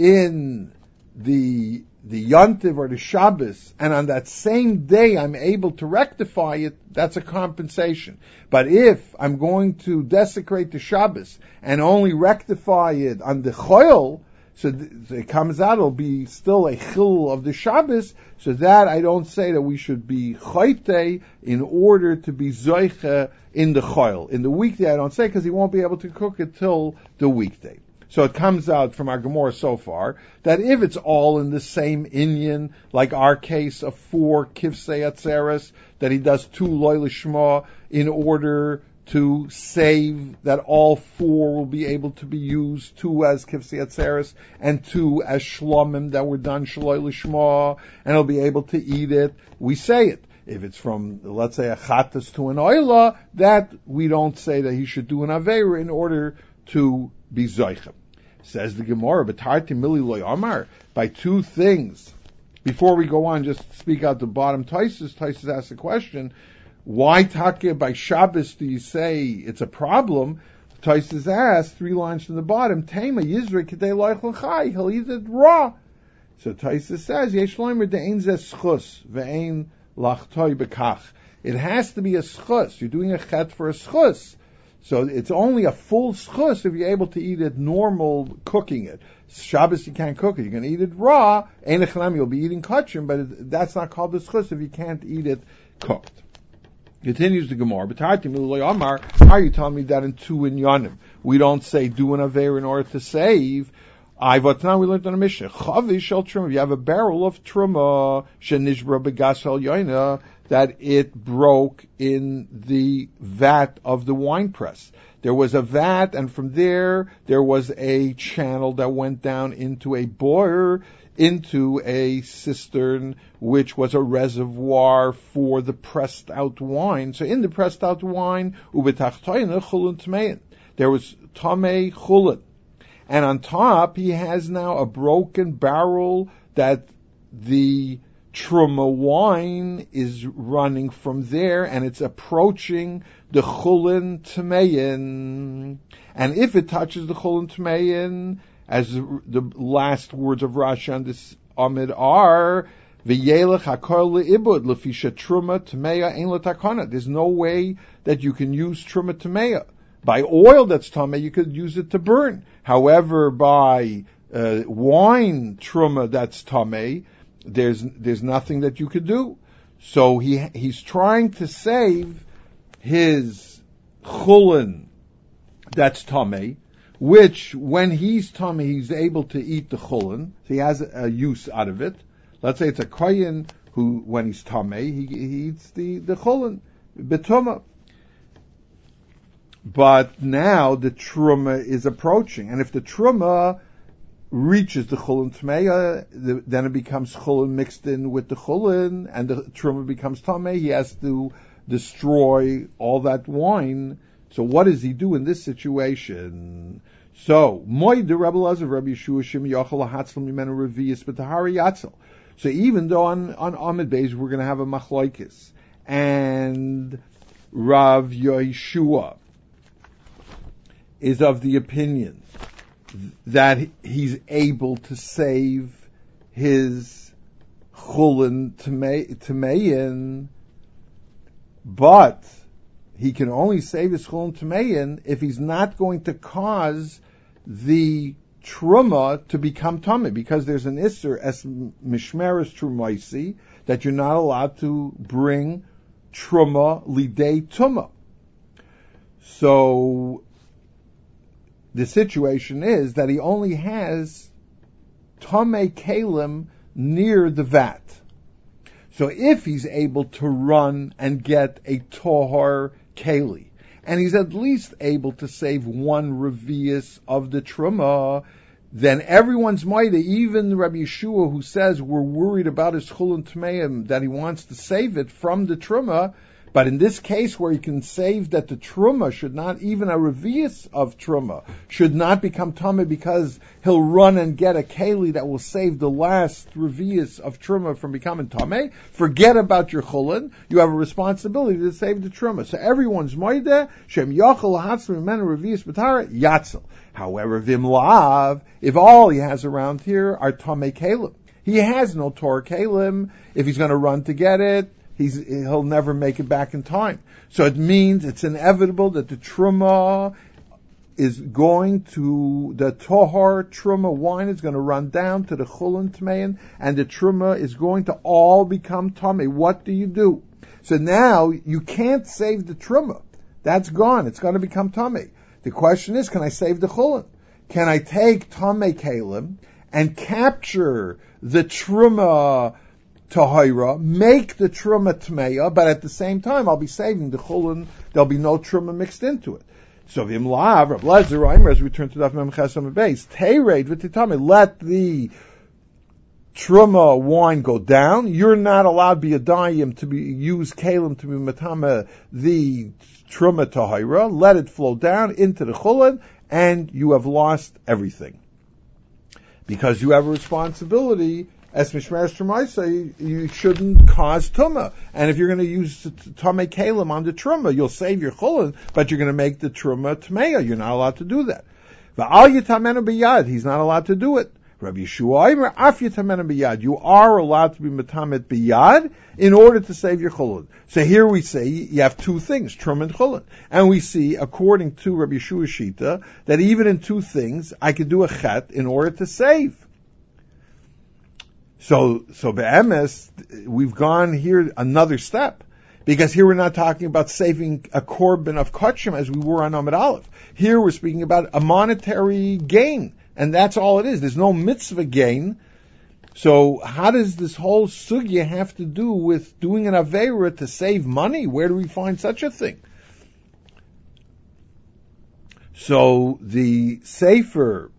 in the Yontiv or the Shabbos, and on that same day I'm able to rectify it, that's a compensation. But if I'm going to desecrate the Shabbos and only rectify it on the Choyel, so it comes out, it'll be still a chil of the Shabbos, so that I don't say that we should be choyte in order to be zoiche in the choil. In the weekday I don't say, because he won't be able to cook it till the weekday. So it comes out from our Gemara so far, that if it's all in the same inyan, like our case of 4 kivsei atzeres, that he does 2 loy lishma in order to save that all 4 will be able to be used, 2 as kivsei atzeres and 2 as shlomim that were done shaloi lishma, and he'll be able to eat it. We say it. If it's from, let's say, a chatas to an oila, that we don't say that he should do an aveira in order to be zoichem. Says the Gemara, "B'tarti mili loy amar," by 2 things. Before we go on, just speak out the bottom. Taisus asks a question. Why Taka by Shabbos do you say it's a problem? Taisus asks, 3 lines from the bottom, Tema Yizra Kedei Loichel Chai, he'll eat it raw. So Taisus says, Yesh Loimer de'ein zeh schus, ve'ein lachtoi bekach. It has to be a schus. You're doing a chet for a schus. So it's only a full schus if you're able to eat it normal, cooking it. Shabbos you can't cook it. You're going to eat it raw. Ein echanam, you'll be eating kachim, but that's not called the schus if you can't eat it cooked. Continues the Gemara, how are you telling me that in 2 inyanim? We don't say do an aver in order to save. Now we learned on a Mishnah. Chavish shel truma. You have a barrel of truma shenishbra begas el yoina, that it broke in the vat of the wine press. There was a vat, and from there was a channel that went down into a boiler, into a cistern, which was a reservoir for the pressed out wine. So in the pressed out wine, ubetachtoyna chulun tmein, there was tamei chulun. And on top, he has now a broken barrel that the truma wine is running from there, and it's approaching the chulin tmein. And if it touches the chulin tmein, as the last words of Rashi on this Amid are, v'yelech hakol le'ibud lefisha truma tmeya ein l'takana. There's no way that you can use truma tmeya. By oil that's tamei, you could use it to burn. However, by wine truma that's tamei, there's nothing that you could do. So he's trying to save his chulin that's tamei, which when he's tamei, he's able to eat the chulin. So he has a use out of it. Let's say it's a kohen who, when he's tamei, he eats the chulin betuma. But now the truma is approaching, and if the truma reaches the chulin tmeya, then it becomes chulin mixed in with the chulin, and the truma becomes tameh. He has to destroy all that wine. So what does he do in this situation? So moed Rabbi Elazar, Rabbi Yeshua Shim Yochel Hatzal Mimenu Revius B'Tahari Yatzel. So even though on Amid Beis we're going to have a machlokes, and Rav Yeshua is of the opinion that he's able to save his chulin tameyin, but he can only save his chulin tameyin if he's not going to cause the truma to become tameh, because there's an isser as mishmeres trumaisi that you're not allowed to bring truma lidei tuma. So the situation is that he only has tameh kalim near the vat. So if he's able to run and get a tohar keli, and he's at least able to save one revius of the truma, then everyone's mighty, even Rabbi Yeshua, who says we're worried about his chulin tmeim, that he wants to save it from the truma. But in this case, where he can save that the truma should not, even a revius of truma, should not become tameh, because he'll run and get a keli that will save the last revius of truma from becoming tameh. Forget about your chulin. You have a responsibility to save the truma. So everyone's moideh, shem yachol hatzim mimenu revius b'tara, yatzel. However, vim la'av, if all he has around here are tameh kalim, he has no Torah kalim. If he's going to run to get it, he'll never make it back in time. So it means it's inevitable that the truma is going to, the tohar truma wine is going to run down to the chulin tmein, and the truma is going to all become tameh. What do you do? So now you can't save the truma. That's gone. It's going to become tameh. The question is, can I save the chulin? Can I take tameh kalim and capture the truma tahira, make the truma tmeya, but at the same time I'll be saving the chulin. There'll be no truma mixed into it. So v'im la'av, Rav Elazar, as we turn to Daf Mem Ches Amud Beis, teirei v'titame, let the truma wine go down. You're not allowed biyadayim to use kalim to be matama the truma tahira. Let it flow down into the chulin, and you have lost everything, because you have a responsibility. As Mishmeres Trumaisa, you shouldn't cause tumah. And if you're going to use tameh kalim on the truma, you'll save your chulin, but you're going to make the truma tmeya. You're not allowed to do that. V'al yitamenu biyad, he's not allowed to do it. Rabbi Yeshua Aimer, af yitamenu biyad, you are allowed to be metamet biyad in order to save your chulin. So here we say you have two things, truma and chulin. And we see, according to Rabbi Yeshua Shita, that even in two things, I could do a chet in order to save. So be'emes, we've gone here another step, because here we're not talking about saving a korban of kachim as we were on Amud Aleph. Here we're speaking about a monetary gain, and that's all it is. There's no mitzvah gain. So how does this whole sugya have to do with doing an aveira to save money? Where do we find such a thing? So the Sefer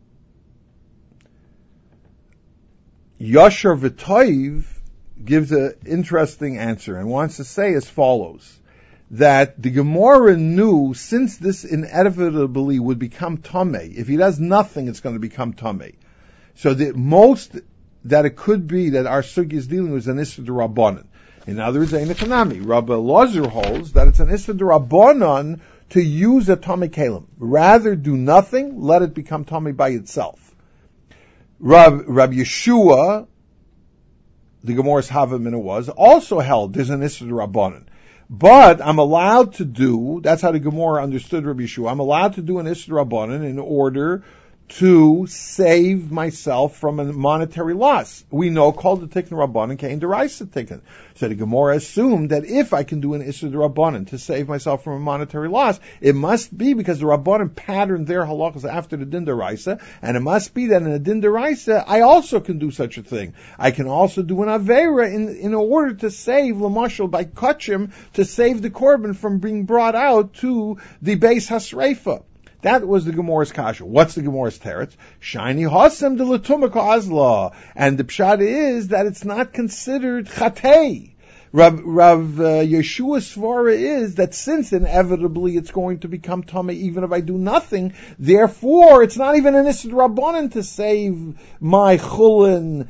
Yashar V'Toiv gives an interesting answer and wants to say as follows, that the Gemara knew, since this inevitably would become tameh, if he does nothing, it's going to become tameh. So the most that it could be that our sugi is dealing with is an Issa D'Rabbanan. In other words, Ein Economy. Rabbi Elazar holds that it's an Issa D'Rabbanan to use a tameh kalim. Rather do nothing, let it become tameh by itself. Rabbi Yeshua, the Gemara's Havamina was, also held there's an Issa D'Rabbanan. But I'm allowed to do, that's how the Gemara understood Rabbi Yeshua, I'm allowed to do an Issa D'Rabbanan in order to save myself from a monetary loss. We know called the Tikkun Rabbanan Kain Deraisa Tikkun. So the Gemara assumed that if I can do an Issur Rabbanan to save myself from a monetary loss, it must be because the Rabbanan patterned their halachas after the Din Deraisa, and it must be that in a Din Deraisa, I also can do such a thing. I can also do an Aveira in order to save, Lamashal, by Kachim, to save the Korban from being brought out to the Beis HaSreifa. That was the Gemara's kasha. What's the Gemara's teretz? Shiny hosem de l'tumah ka'azla. And the pshat is that it's not considered chatei. Rav Yeshua's svara is that since inevitably it's going to become tamei even if I do nothing, therefore it's not even an issur rabbanan to save my chulin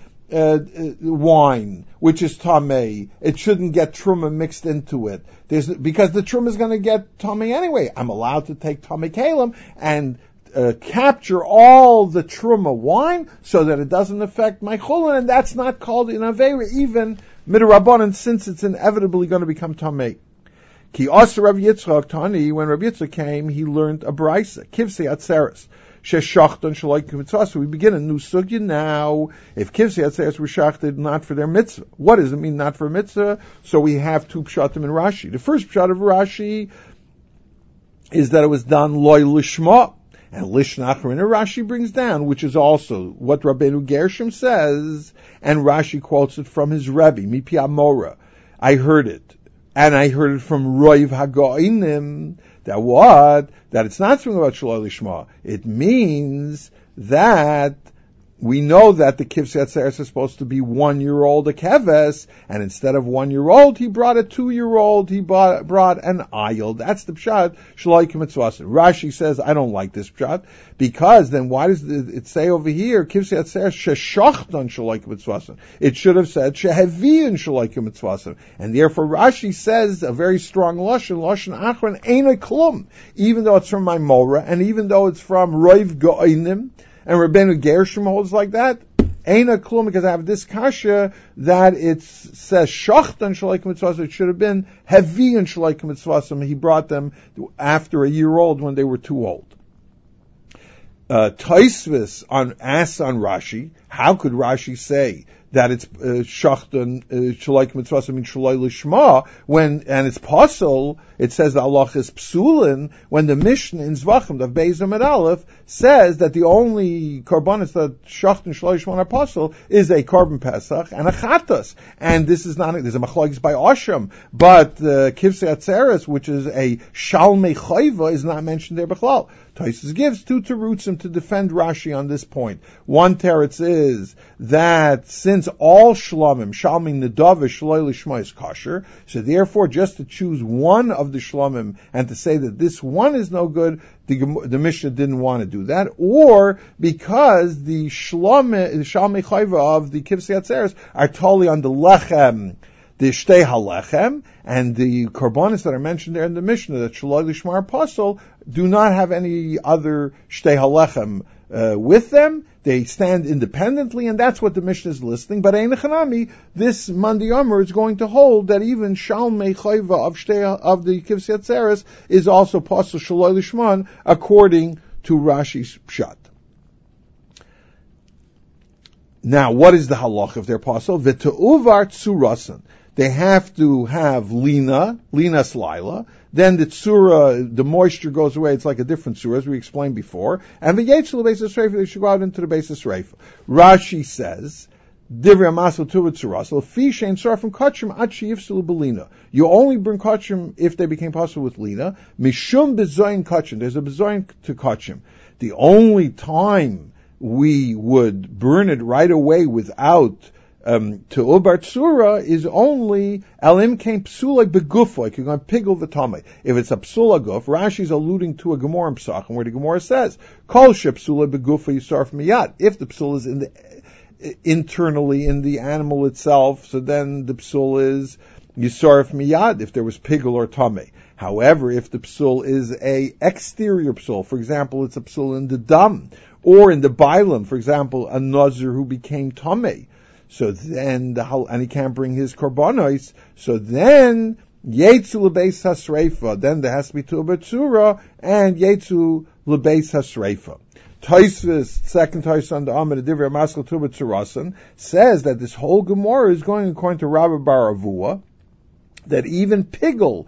wine, which is tamei. It shouldn't get truma mixed into it. Because the truma is going to get tamei anyway. I'm allowed to take tamei kalim and capture all the truma wine so that it doesn't affect my chulin, and that's not called in aveira even midrabanan, since it's inevitably going to become tamei. Ki asa Rav Yitzchak Tani, when Rav Yitzchak came, he learned a brisa, kivsei atzeres. We begin a new sugya now. If Kivsei Atzeres were shachted not for their mitzvah, what does it mean not for mitzvah? So we have two pshatim in Rashi. The first pshat of Rashi is that it was done loy lishma, and lishnachrin Rashi brings down, which is also what Rabbeinu Gershom says, and Rashi quotes it from his Rebbe, Mipi Amora. I heard it, and I heard it from Roiv Hagoinim. That what? That it's not something about Shaloi Lishma. It means that we know that the Kivsei Atzeres is supposed to be 1 year old, a keves, and instead of 1 year old, he brought a 2 year old, he brought an ayil. That's the pshat, Shaloi Kimitzvasim. Rashi says, I don't like this pshat, because then why does it say over here, Kivsei Atzeres sheshachton Shaloi Kimitzvasim? It should have said, sheheviin Shaloi Kimitzvasim. And therefore Rashi says a very strong Lashon Achron, Eina Klum, even though it's from my Mora, and even though it's from Roiv Go'inim, and Rabbeinu Gershom holds like that. Eina klum, because I have this kasha that it says shachtan shalaik mitzvasim. It should have been hevi and shalaik mitzvasim. He brought them after a year old when they were too old. Taisvis asks on Rashi, how could Rashi say that it's shachtan shalaik mitzvasim in shalai lishma and it's pasul? It says the Allah is psulin when the Mishnah in Zvachim of Beis Amud Aleph says that the only korbanos that shachtan shalai lishma are pasul is a korban pesach and a chatas, and this is not there's a machlokes by Osham, but Kivsei Atzeres, which is a shalmei chayva, is not mentioned there b'chlal. Tosfos gives two terutzim to defend Rashi on this point. One teretz is that since all shlomim, shalmim nedava shaloi lishma is kosher, so therefore just to choose one of the shlomim and to say that this one is no good, the Mishnah didn't want to do that, or because the shalmei chayva of the Kivsei Atzeres are totally on the lechem, the shtei halechem, and the korbanos that are mentioned there in the Mishnah that shaloi lishma pasul do not have any other shtei halechem with them. They stand independently, and that's what the Mishnah is listing. But Ein Chanami, this Mandi Yomer is going to hold that even shalmei chayva of the Kivsei Atzeres is also pasul shaloi lishman according to Rashi's pshat. Now, what is the halach if they're pasul? V'te'uvar tzurasan. They have to have lina slila. Then the tzura, the moisture goes away. It's like a different tzura, as we explained before. And the yetzel basis reifa, they should go out into the basis reifa. Rashi says, divrei amasel tuva tzurasel, fi shein sar from kachim ad sheyifselu belina. You only bring kachim if they became possible with lina. Mishum bezoyin kachim. There's a bezoyin to kachim. The only time we would burn it right away without to ubar tsura is only alim came psula begufa, like you're going to piggle the tummy. If it's a psula guf, Rashi's alluding to a Gemara in Pesachim where the Gemara says, kol she psula begufa yisarf miyat. If the psula is internally in the animal itself, so then the psul is yisarf miyad if there was piggle or tummy. However, if the psul is a exterior psul, for example, it's a psul in the dam, or in the bilam, for example, a nazir who became tummy, so then and he can't bring his korbanos, so then yetzu lebeis hasreifa, then there has to be tu b'tzura and yetzu lebeis hasreifa. Tosfos, second Tosfos on the Amud Divrei Maskil Tuba Tzurasan, says that this whole Gemara is going according to Rabbi Bar Avua, that even Pigel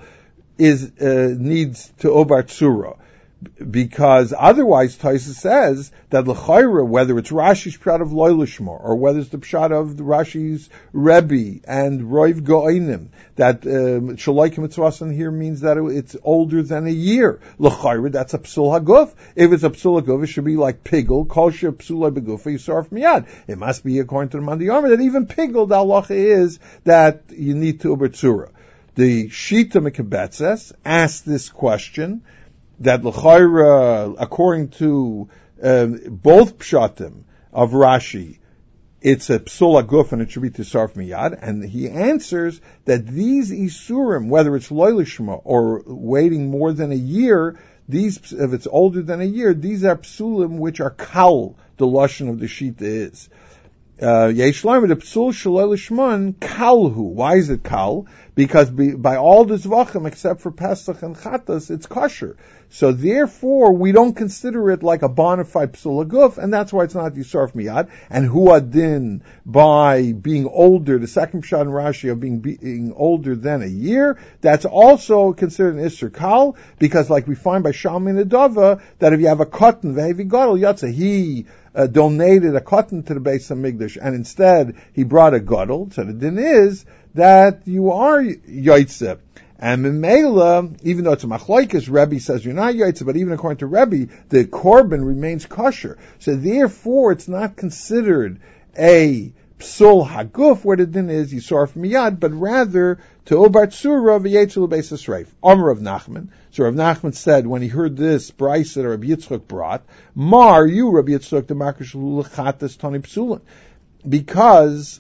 needs to Obar Tzura, because otherwise Tosfos says that l'chayra, whether it's Rashi's pshat of Lo Lishma or whether it's the pshat of Rashi's Rebbe and Roiv Go'inim, that Shalokim Mitzvasan here means that it's older than a year. L'chayra, that's a psul haguf. If it's a psul haguf, it should be like Pigel, kol she psula begufa yisarf miyad. It must be according to the Mandi Yomer that even Pigel, the halacha is that you need to Uber Tzura. The Shita Mekabetzes asked this question, that l'chayra, according to both pshatim of Rashi, it's a psul haguf and it should be tisarf miyad, and he answers that these isurim, whether it's lo lishma or waiting more than a year, if it's older than a year, these are psulim which are kal, the lashon of the shita is. Yeshlam the psul shelo lishman kalhu. Why is it kal? Because by all the zvachim except for Pesach and Chatas, it's kosher. So therefore, we don't consider it like a bona fide psul haguf, and that's why it's not yisarf miyad. And huadin, by being older, the second pshat in Rashi of being older than a year, that's also considered an isser kal, because like we find by Shalmi Nedava, that if you have a cotton, vehevi gadol yatsa, he donated a cotton to the Beis Hamikdash, and instead he brought a gadol. So the din is that you are yaitze. And Memela, even though it's a machlokes, Rebbe says you're not yaitze, but even according to Rebbe, the korban remains kosher. So therefore, it's not considered a psul haguf, where the din is yisarf miyad, but rather to obar tzura v'yetzel b'eis reif. Amar of Nachman. So Rav Nachman said when he heard this brayse that Rabbi Yitzchak brought, Mar you Rabbi Yitzchak the markish l'chatas tani psulin, because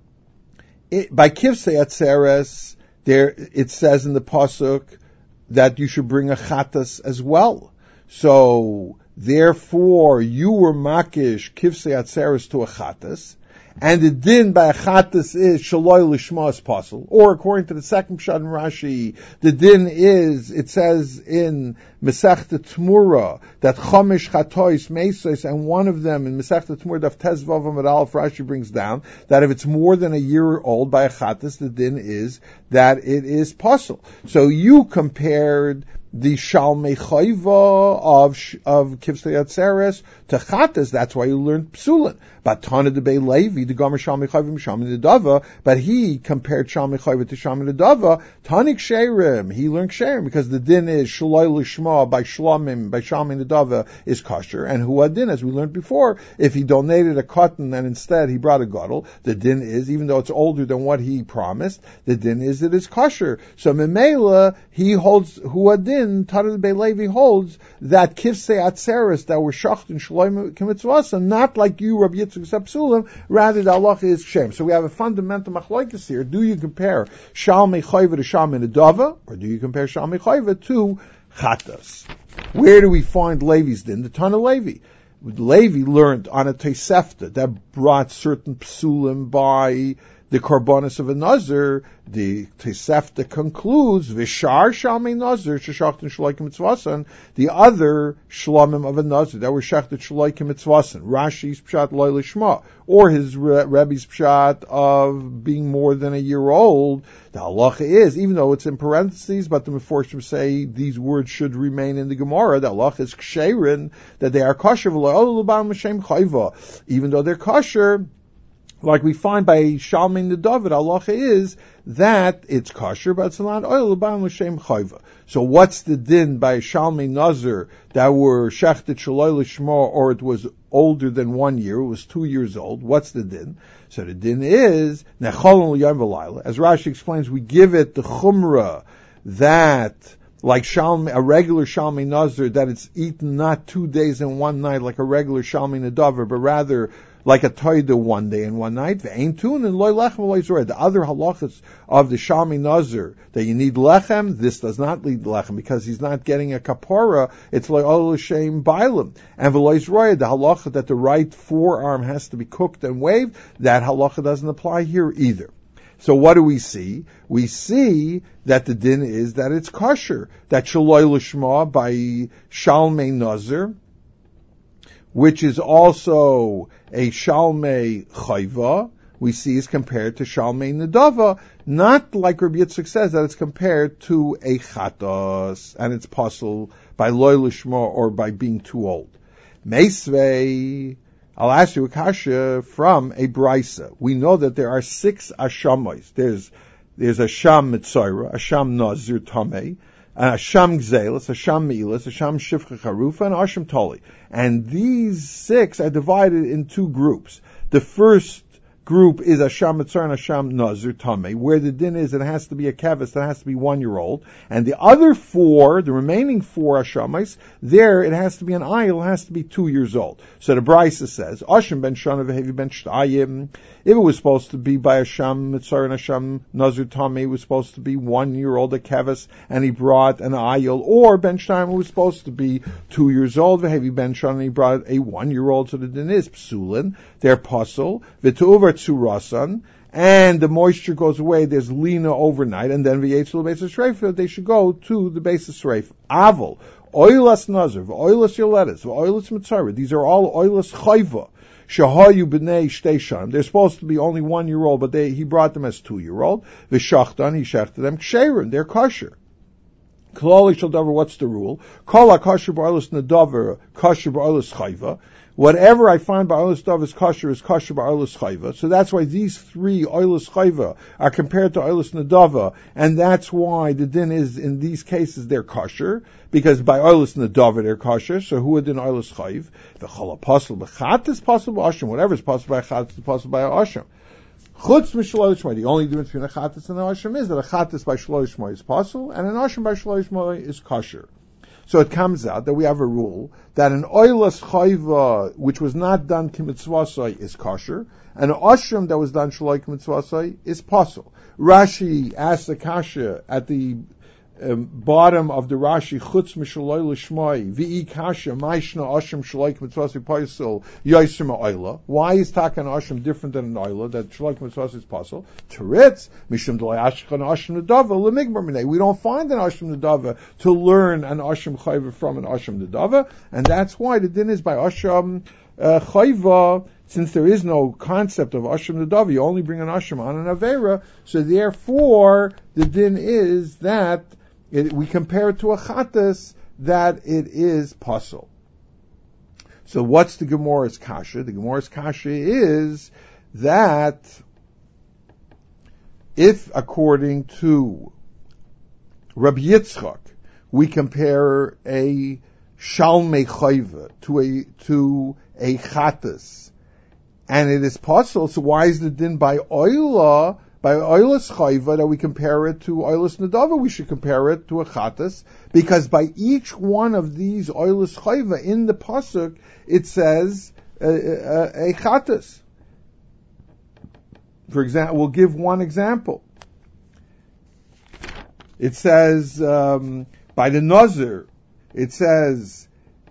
by kivsei atzeres there it says in the pasuk that you should bring a chatas as well. So therefore you were makish kivsei atzeres to a chatas. And the din by a chatas is shaloi lishma as pasul. Or according to the second pshat in Rashi, the din is, it says in Masechta Tmura, that chomish chatois mesos, and one of them in Masechta Tmura, daf tezvav amud aleph, Rashi brings down, that if it's more than a year old by a chatas, the din is that it is pasul. So you compared the Shalmei Chayva of Kivsei Atzeres to Chatas, that's why you learned Psulin. But Tana de Bei Levi, the Gomer Shalmei Chayva, Shalmei Nedava, but he compared Shalmei Chayva to Shalmei Nedava, Tanik Sherim, he learned Sherim, because the din is Shaloi Lishma by Shalmei Nedava is kosher, and Huadin, as we learned before, if he donated a cotton and instead he brought a gadol, the din is, even though it's older than what he promised, the din is it is kosher. So Memela, he holds Huadin, Tana Bei Levi holds that Kivsei Atzeres that were shacht in Shloim Kimitzvasa, not like you, Rabbi Yitzchak Sapsulim, rather the halacha is Shem. So we have a fundamental machlokes here. Do you compare Shalmei Chayva to Shalmei Nedava, or do you compare Shalmei Chayva to Chatas? Where do we find Levi's din? The Tana Levi. Levi learned on a Tosefta that brought certain psulim by the korbanos of a nazir. The Tosefta concludes Vishar Shalmei Nazir Sheshachtin Shloikim Mitzvasan, the other Shlomim of a Nazir that were Shechted Shloikim Mitzvasan, Rashi's Pshat Lo Lishma, or his Rebbe's Pshat of being more than a year old. The halacha is, even though it's in parentheses, but the Meforshim say these words should remain in the Gemara, the halacha is ksherin, that they are kosher, even though they're kosher, like we find by Shalmei Nedava, halacha is that it's kosher, but it's not oil l'bam l'shem chayva. So what's the din by Shalmei Nazir that were shechted shaloi l'shma, or it was older than 1 year, it was 2 years old? What's the din? So the din is necholon l'yom v'layla. As Rashi explains, we give it the chumrah that like a regular Shalmei Nazir, that it's eaten not 2 days and 1 night like a regular Shalmei Nedava, but rather like a toida 1 day and 1 night. Ve'ein tun and loy lechem loy zoreh. The other halachas of the Shalmei Nazir that you need lechem, this does not need lechem because he's not getting a kapora. It's loy ol shem bailim. And v'loy zoreh, the halacha that the right forearm has to be cooked and waved, that halacha doesn't apply here either. So what do we see? We see that the din is that it's kosher, that shaloi l'shma by Shalmei Nazir which is also a Shalmei Chayva, we see is compared to Shalmei Nedava, not like Rabbi Yitzchak says that it's compared to a Chatos, and it's possible by Loy Lishma or by being too old. Meisvei, I'll ask you a kasha from a Brisa. We know that there are 6 Ashamois. There's Asham Mitzayra, Asham Nazir Tameh, Asham Gzelis, Asham Milas, Asham Shivcha Charufa, and Asham Toli. And these 6 are divided in 2 groups. The first group is Asham Mitzar and Asham Nazir Tameh, where the din is it has to be a kevis that has to be 1-year-old. And the other 4, the remaining 4 Ashamais, there it has to be an ayil, it has to be 2 years old. So the Brisa says, Asham ben Shana v'hevi ben Shtayim, if it was supposed to be by Asham Mitzar and Asham Nazir Tameh, it was supposed to be 1-year-old, a kevis, and he brought an ayil, or ben Shtayim, it was supposed to be 2 years old, v'hevi ben Shana, and he brought a 1-year-old, so the din is psulin, they're puzzle, v'tuvar tzurasan, and the moisture goes away, there's lina overnight, and then v'yetzel beis ha'shreifa, they should go to the beis ha'shreifa. Aval, oilas nazir, v'oilas yoledes, v'oilas mitzara, these are all oilas chayva. Shahayu b'nei shteishan, they're supposed to be only 1-year-old, but he brought them as 2-year-old. V'shachtan, he shechted them ksherin, they're kosher. Klali shel davar, what's the rule? Kol ha-kosher b'oilas nedavar, kosher b'oilas chayva. Whatever I find by Oilus Dov is kosher by Oilus Chayva. So that's why these 3 Oilus Chayva are compared to Oilus Nedava, and that's why the din is, in these cases, they're kosher, because by Oilus Nedava they're kosher, so who would in Oilus Chayv? The Chol HaPosel B'chat is possible by Asham, whatever is possible by Chat is possible by Asham. Chutz Mishloy Shmoy, the only difference between a Chatas and an Asham is that a Chatas by Shloy Shmoy is possible, and an Asham by Shloy Shmoy is kosher. So it comes out that we have a rule that an oilas chayva, which was not done kimitzvasai, is kosher, and an ashram that was done shaloi kimitzvasai is possible. Rashi asks the kasha at the bottom of the Rashi, chutz mishaloi l'shmoi, v'i kasha, ma'ishna ashram shaloi kimitzvasai paisel, yoisim ha'oila. Why is takan ashram different than an oila, that shaloi kimitzvasai is possible? Teretz, mishum d'lai ashkan ashram nedava, l'migbar minei. We don't find an ashram nedava to learn an ashram chayva from an ashram nedava, and that's why the din is by ashram chayva. Since there is no concept of ashram nedava, you only bring an ashram on an avera, so therefore the din is that we compare it to a chatas, that it is puzzle. So what's the Gemara's kasha? The Gemara's kasha is that if, according to Rabbi Yitzchak, we compare a shalmei chayva to a chatas, and it is puzzle, so why is the din by oila? By oilus chayva that we compare it to oilus nedava, we should compare it to a chatas, because by each one of these oilus chayva in the pasuk it says a chatas. For example, we'll give one example. It says by the nazir, it says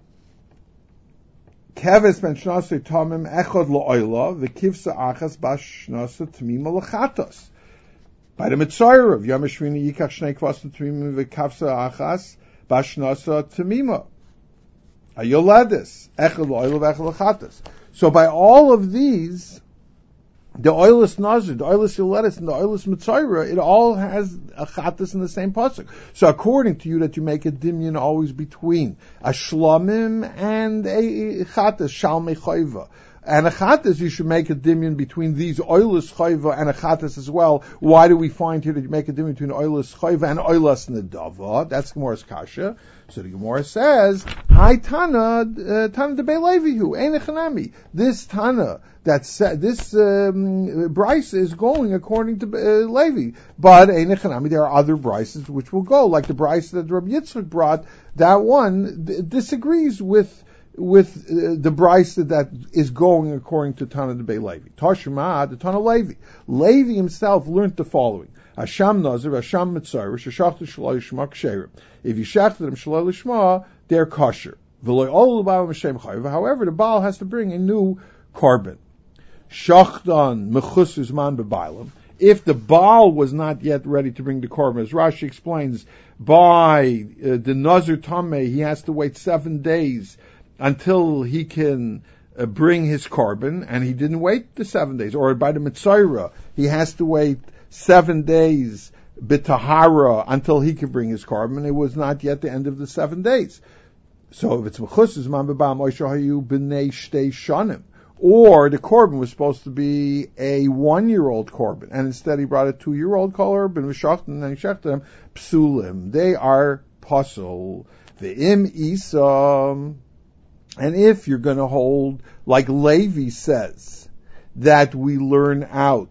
keves ben shnasa tamim echad la'oila v'kivsa achas bashnasa tamima l'chatos. By the mitzayra of Yom HaShvini yikach shnei kvasim tamimim v'kavsa achas bashnasa tamima ayoladis echad la'oila v'echad l'chatos. So by all of these, the oilus nazir, the oilus yoledis, and the oilus mitzayra, it all has a chatas in the same pasuk. So according to you, that you make a dimyon always between a shlamim and a chatas, shalmei chayva. And a chatas, you should make a dimyon between these oilus chayva and a chatas as well. Why do we find here that you make a dimyon between oilus chayva and oilus nedava? That's Gemara's kasha. So the Gemara says, "Hi Tana, Tana de Belevihu, ein echanami." This Tana this Bryce is going according to Levi, but ein echanami. There are other Bryces which will go, like the Bryce that Rabbi Yitzchak brought. That one disagrees with the Bryce that is going according to Tana de Levi. Tashma, the Tana Levi. Levi himself learned the following. Asham Nazir, Asham Mitzayr, Shashachta Shalai Lishma Ksherim. If you shachted them Shalai Lishma, they're kosher. However, the Baal has to bring a new carbon. Shachtan Mechus Uzman B'Bailam. If the Baal was not yet ready to bring the carbon, as Rashi explains, by the Nazir Tameh, he has to wait 7 days until he can bring his korban, and he didn't wait the 7 days. Or by the Mitzayra, he has to wait 7 days b'tahara until he can bring his korban. It was not yet the end of the 7 days. So if it's mechusas man b'bam oishahayu b'nei shtei shanim, or the korban was supposed to be a 1-year-old korban, and instead he brought a 2-year-old korban, v'shachtan and shechtem psulim. They are pasul. The im isam. And if you're going to hold, like Levi says, that we learn out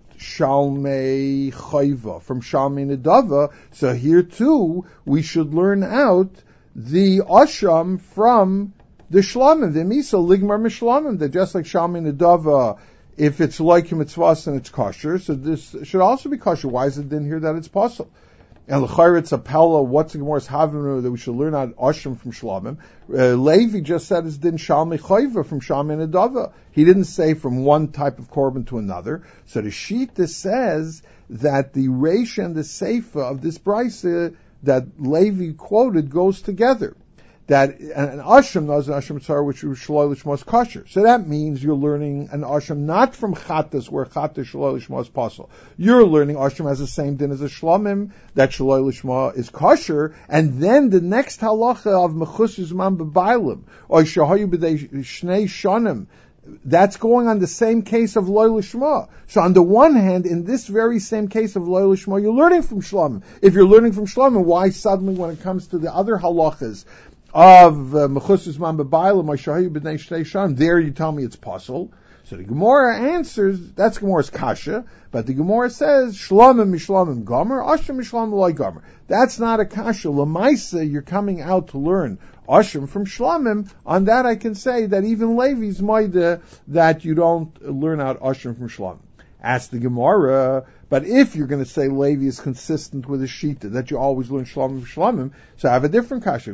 Shalmei Chayva from Shalmei Nedava, so here too we should learn out the Asham from the Shlamim, the Misa Ligmar Mishlamim, that just like Shalmei Nedava, if it's like mitzvahs and it's kosher, so this should also be kosher. Why is it in here that it's possible? And l'chayr it's a pella. What's the Gemara's havenu that we should learn out Asham from Shlamim? Levi just said it's din Shalmei Chayva from Shalmei Nedava. He didn't say from one type of korban to another. So the Shita says that the Reish and the Seifa of this brisa that Levi quoted goes together. That an Asham knows an Asham Tzar which is Shaloi Lishmos kosher. So that means you're learning an Asham not from Chattas, where Chattas Shaloi Lishma is possible. You're learning Asham has the same din as a Shlamim, that Shaloi Lishma is kosher, and then the next halacha of Mechus Zman B'Bailim, or Shahayu B'dei Shnei Shanim, that's going on the same case of Loy Lishma. So on the one hand, in this very same case of Loy Lishma, you're learning from Shlamim. If you're learning from Shlamim, why suddenly when it comes to the other halachas, of Mechus Man B'Bailim or Shahayu B'nei Shtei Shanim, there you tell me it's possible. So the Gemara answers, that's Gemara's kasha, but the Gemara says, Shlamim Mishlamim Gomer, Asham Mishlamim Loi Gomer. That's not a kasha. Lamaisa, you're coming out to learn Asham from Shlamim. On that I can say that even Levi's maida that you don't learn out Asham from Shlamim. Ask the Gemara, but if you're going to say Levi is consistent with the Shita, that you always learn Shlamim, so I have a different kasha.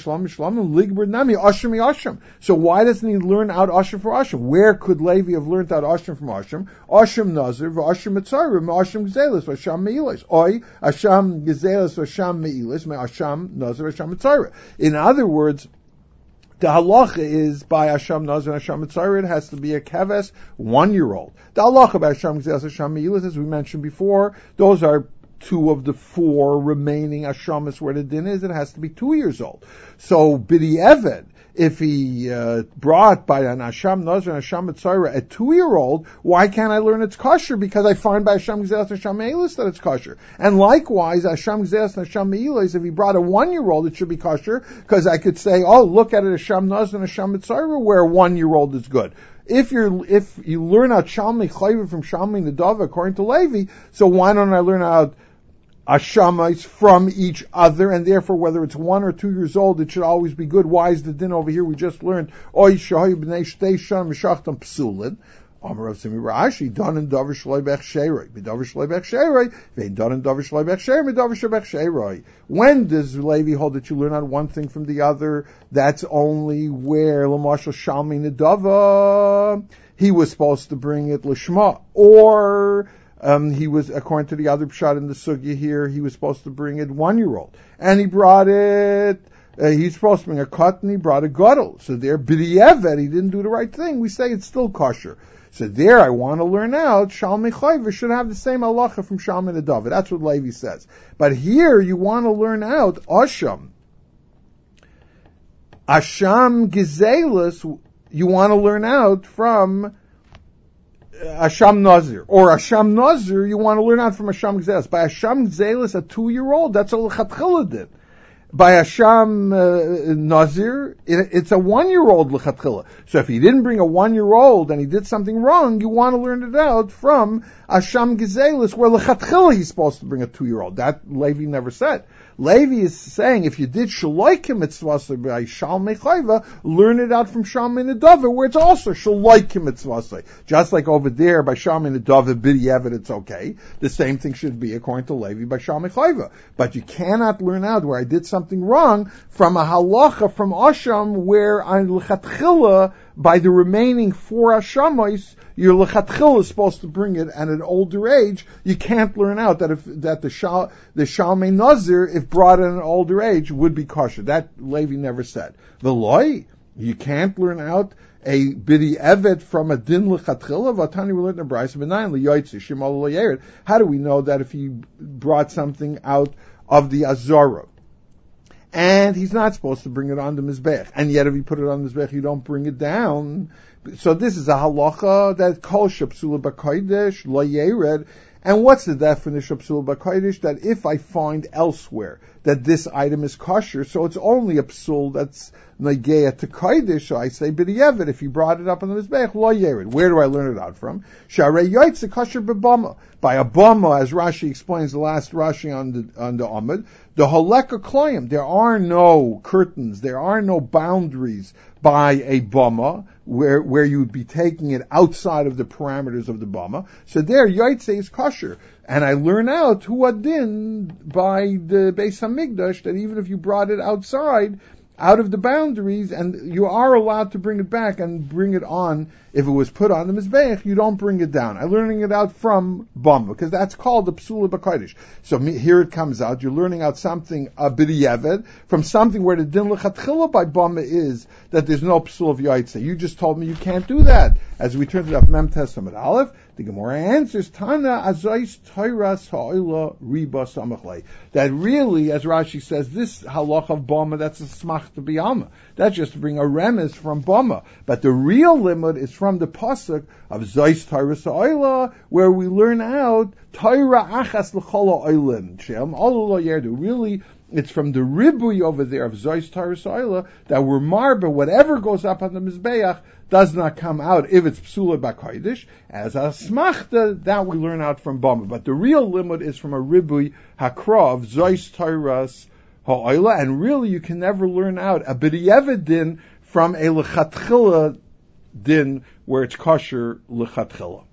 So why doesn't he learn out Asham for Asham? Where could Levi have learned out Asham from Asham? Asham Nazir, Asham Mitzarim, Asham Gezelis, Asham Meilis. Oi, Asham Gezelis, Asham Meilis, Asham Nazir, Asham Mitzarim. In other words, the halacha is by Asham Nazir and Asham Mitzayir, it has to be a keves 1-year-old. The halacha by Asham Gezelis and Asham Meilis, as we mentioned before, those are 2 of the 4 remaining Ashamas where the din is, it has to be 2 years old. So, B'di Eved, if he brought by an Asham Nazir and Asham Mitzayir a 2-year-old, why can't I learn it's kosher? Because I find by Asham Gezelis and Asham Meilis that it's kosher. And likewise, Asham Gezelis and Asham Meilis, if he brought a 1-year-old, it should be kosher, because I could say, oh, look at it, Asham Nazir and Asham Mitzayir, where a 1-year-old is good. If you learn out Shalmei Chayva from Shalmei Nedava according to Levi, so why don't I learn out Ashamais from each other, and therefore whether it's 1 or 2 years old, it should always be good. Why is the din over here? We just learned, Oy Shahayu B'nei Shtei Shanim Meshachtam Psulin. Amar Rav Simi Rashi, Don and Davar Shloi Bech Sheiroi. B'Davar Shloi Bech Sheiroi. Vein Don and Davar Shloi Bech Sheiroi. B'Davar Shloi Bech Sheiroi. When does Levi hold that you learn out one thing from the other? That's only where L'mashal Shalmei Nedava, he was supposed to bring it L'shma, or he was, according to the other pshat in the sugya here, he was supposed to bring it 1-year-old. And he brought it, he's supposed to bring a cut, and he brought a gadol. So there, b'di'evet, he didn't do the right thing. We say it's still kosher. So there, I want to learn out, Shalmei Chayva should have the same halacha from Shalmei Nedava. That's what Levi says. But here, you want to learn out Asham. Asham Gezelis, you want to learn out from Asham Nazir. Or Asham Nazir, you want to learn out from Asham Gezelis. By Asham Gezelis, a 2-year-old, that's a l'chatchila din. By Asham Nazir, it's a 1-year-old l'chatchila. So if he didn't bring a 1-year-old and he did something wrong, you want to learn it out from Asham Gezelis, where l'chatchila he's supposed to bring a 2-year-old. That Levi never said. Levi is saying if you did Shaloikim Mitzvasai by Shalmei Chayva, learn it out from Shalmei Nedava, where it's also Shaloikim Mitzvasai. Just like over there by Shalmei Nedava, B'di'evet, it's okay. The same thing should be according to Levi by Shalmei Chayva. But you cannot learn out where I did something wrong from a halacha from Asham, where on l'chatchila, by the remaining 4 Ashamais, your lechatchil is supposed to bring it at an older age. You can't learn out that the Shalmei Nazir, if brought at an older age, would be kosher. That Levi never said. The loy, You can't learn out a bidi evet from a din lechatchila. Vatani we learned in Brayso b'nayin liyoytzi shimal loyered. How do we know that if he brought something out of the azara, and he's not supposed to bring it on the mizbech, and yet if you put it on the mizbech, you don't bring it down? So this is a halacha that kol shepsula b'kodesh loyered. And what's the definition of psul b'kodesh? That if I find elsewhere that this item is kosher, so it's only a psul that's negeya to kodesh, so I say b'di'evet, if you brought it up on the mizbech, lo yered. Where do I learn it out from? Sharei yoytze kosher b'bama. By a bama, as Rashi explains, the last Rashi on the Amud, the holeka kloyim, there are no curtains, there are no boundaries by a bama, where you would be taking it outside of the parameters of the bama. So there, yoytze is kosher. And I learn out hu adin by the Beis Hamikdash that even if you brought it outside, out of the boundaries, and you are allowed to bring it back and bring it on. If it was put on the mizbeach, you don't bring it down. I'm learning it out from Bama, because that's called the Psula B'Kodesh. So here it comes out. You're learning out something, a b'di'evet, from something where the din l'chatchila by Bama is that there's no Psula of Yaitse. You just told me you can't do that. As we turn to the Mem Testament Aleph, the Gemara answers, Tana azais toiras ha'oila riba samachlei. That really, as Rashi says, this halach of Bama, that's a smach to biyama. That's just to bring a remes from Bama. But the real limit is from the pasuk of zais toiras ha'oila, where we learn out toira achas l'chol ha'oilim. Shem olu lo yerdu. Really, it's from the ribui over there of zais toiras ha'oila that we're marba, whatever goes up on the mizbeach does not come out if it's psula b'kodesh. As a smachta, that we learn out from Bama. But the real limit is from a ribui hakrav, zois toiras ha'oila, and really you can never learn out a b'di'evet din from a lechatchila din where it's kosher lechatchila.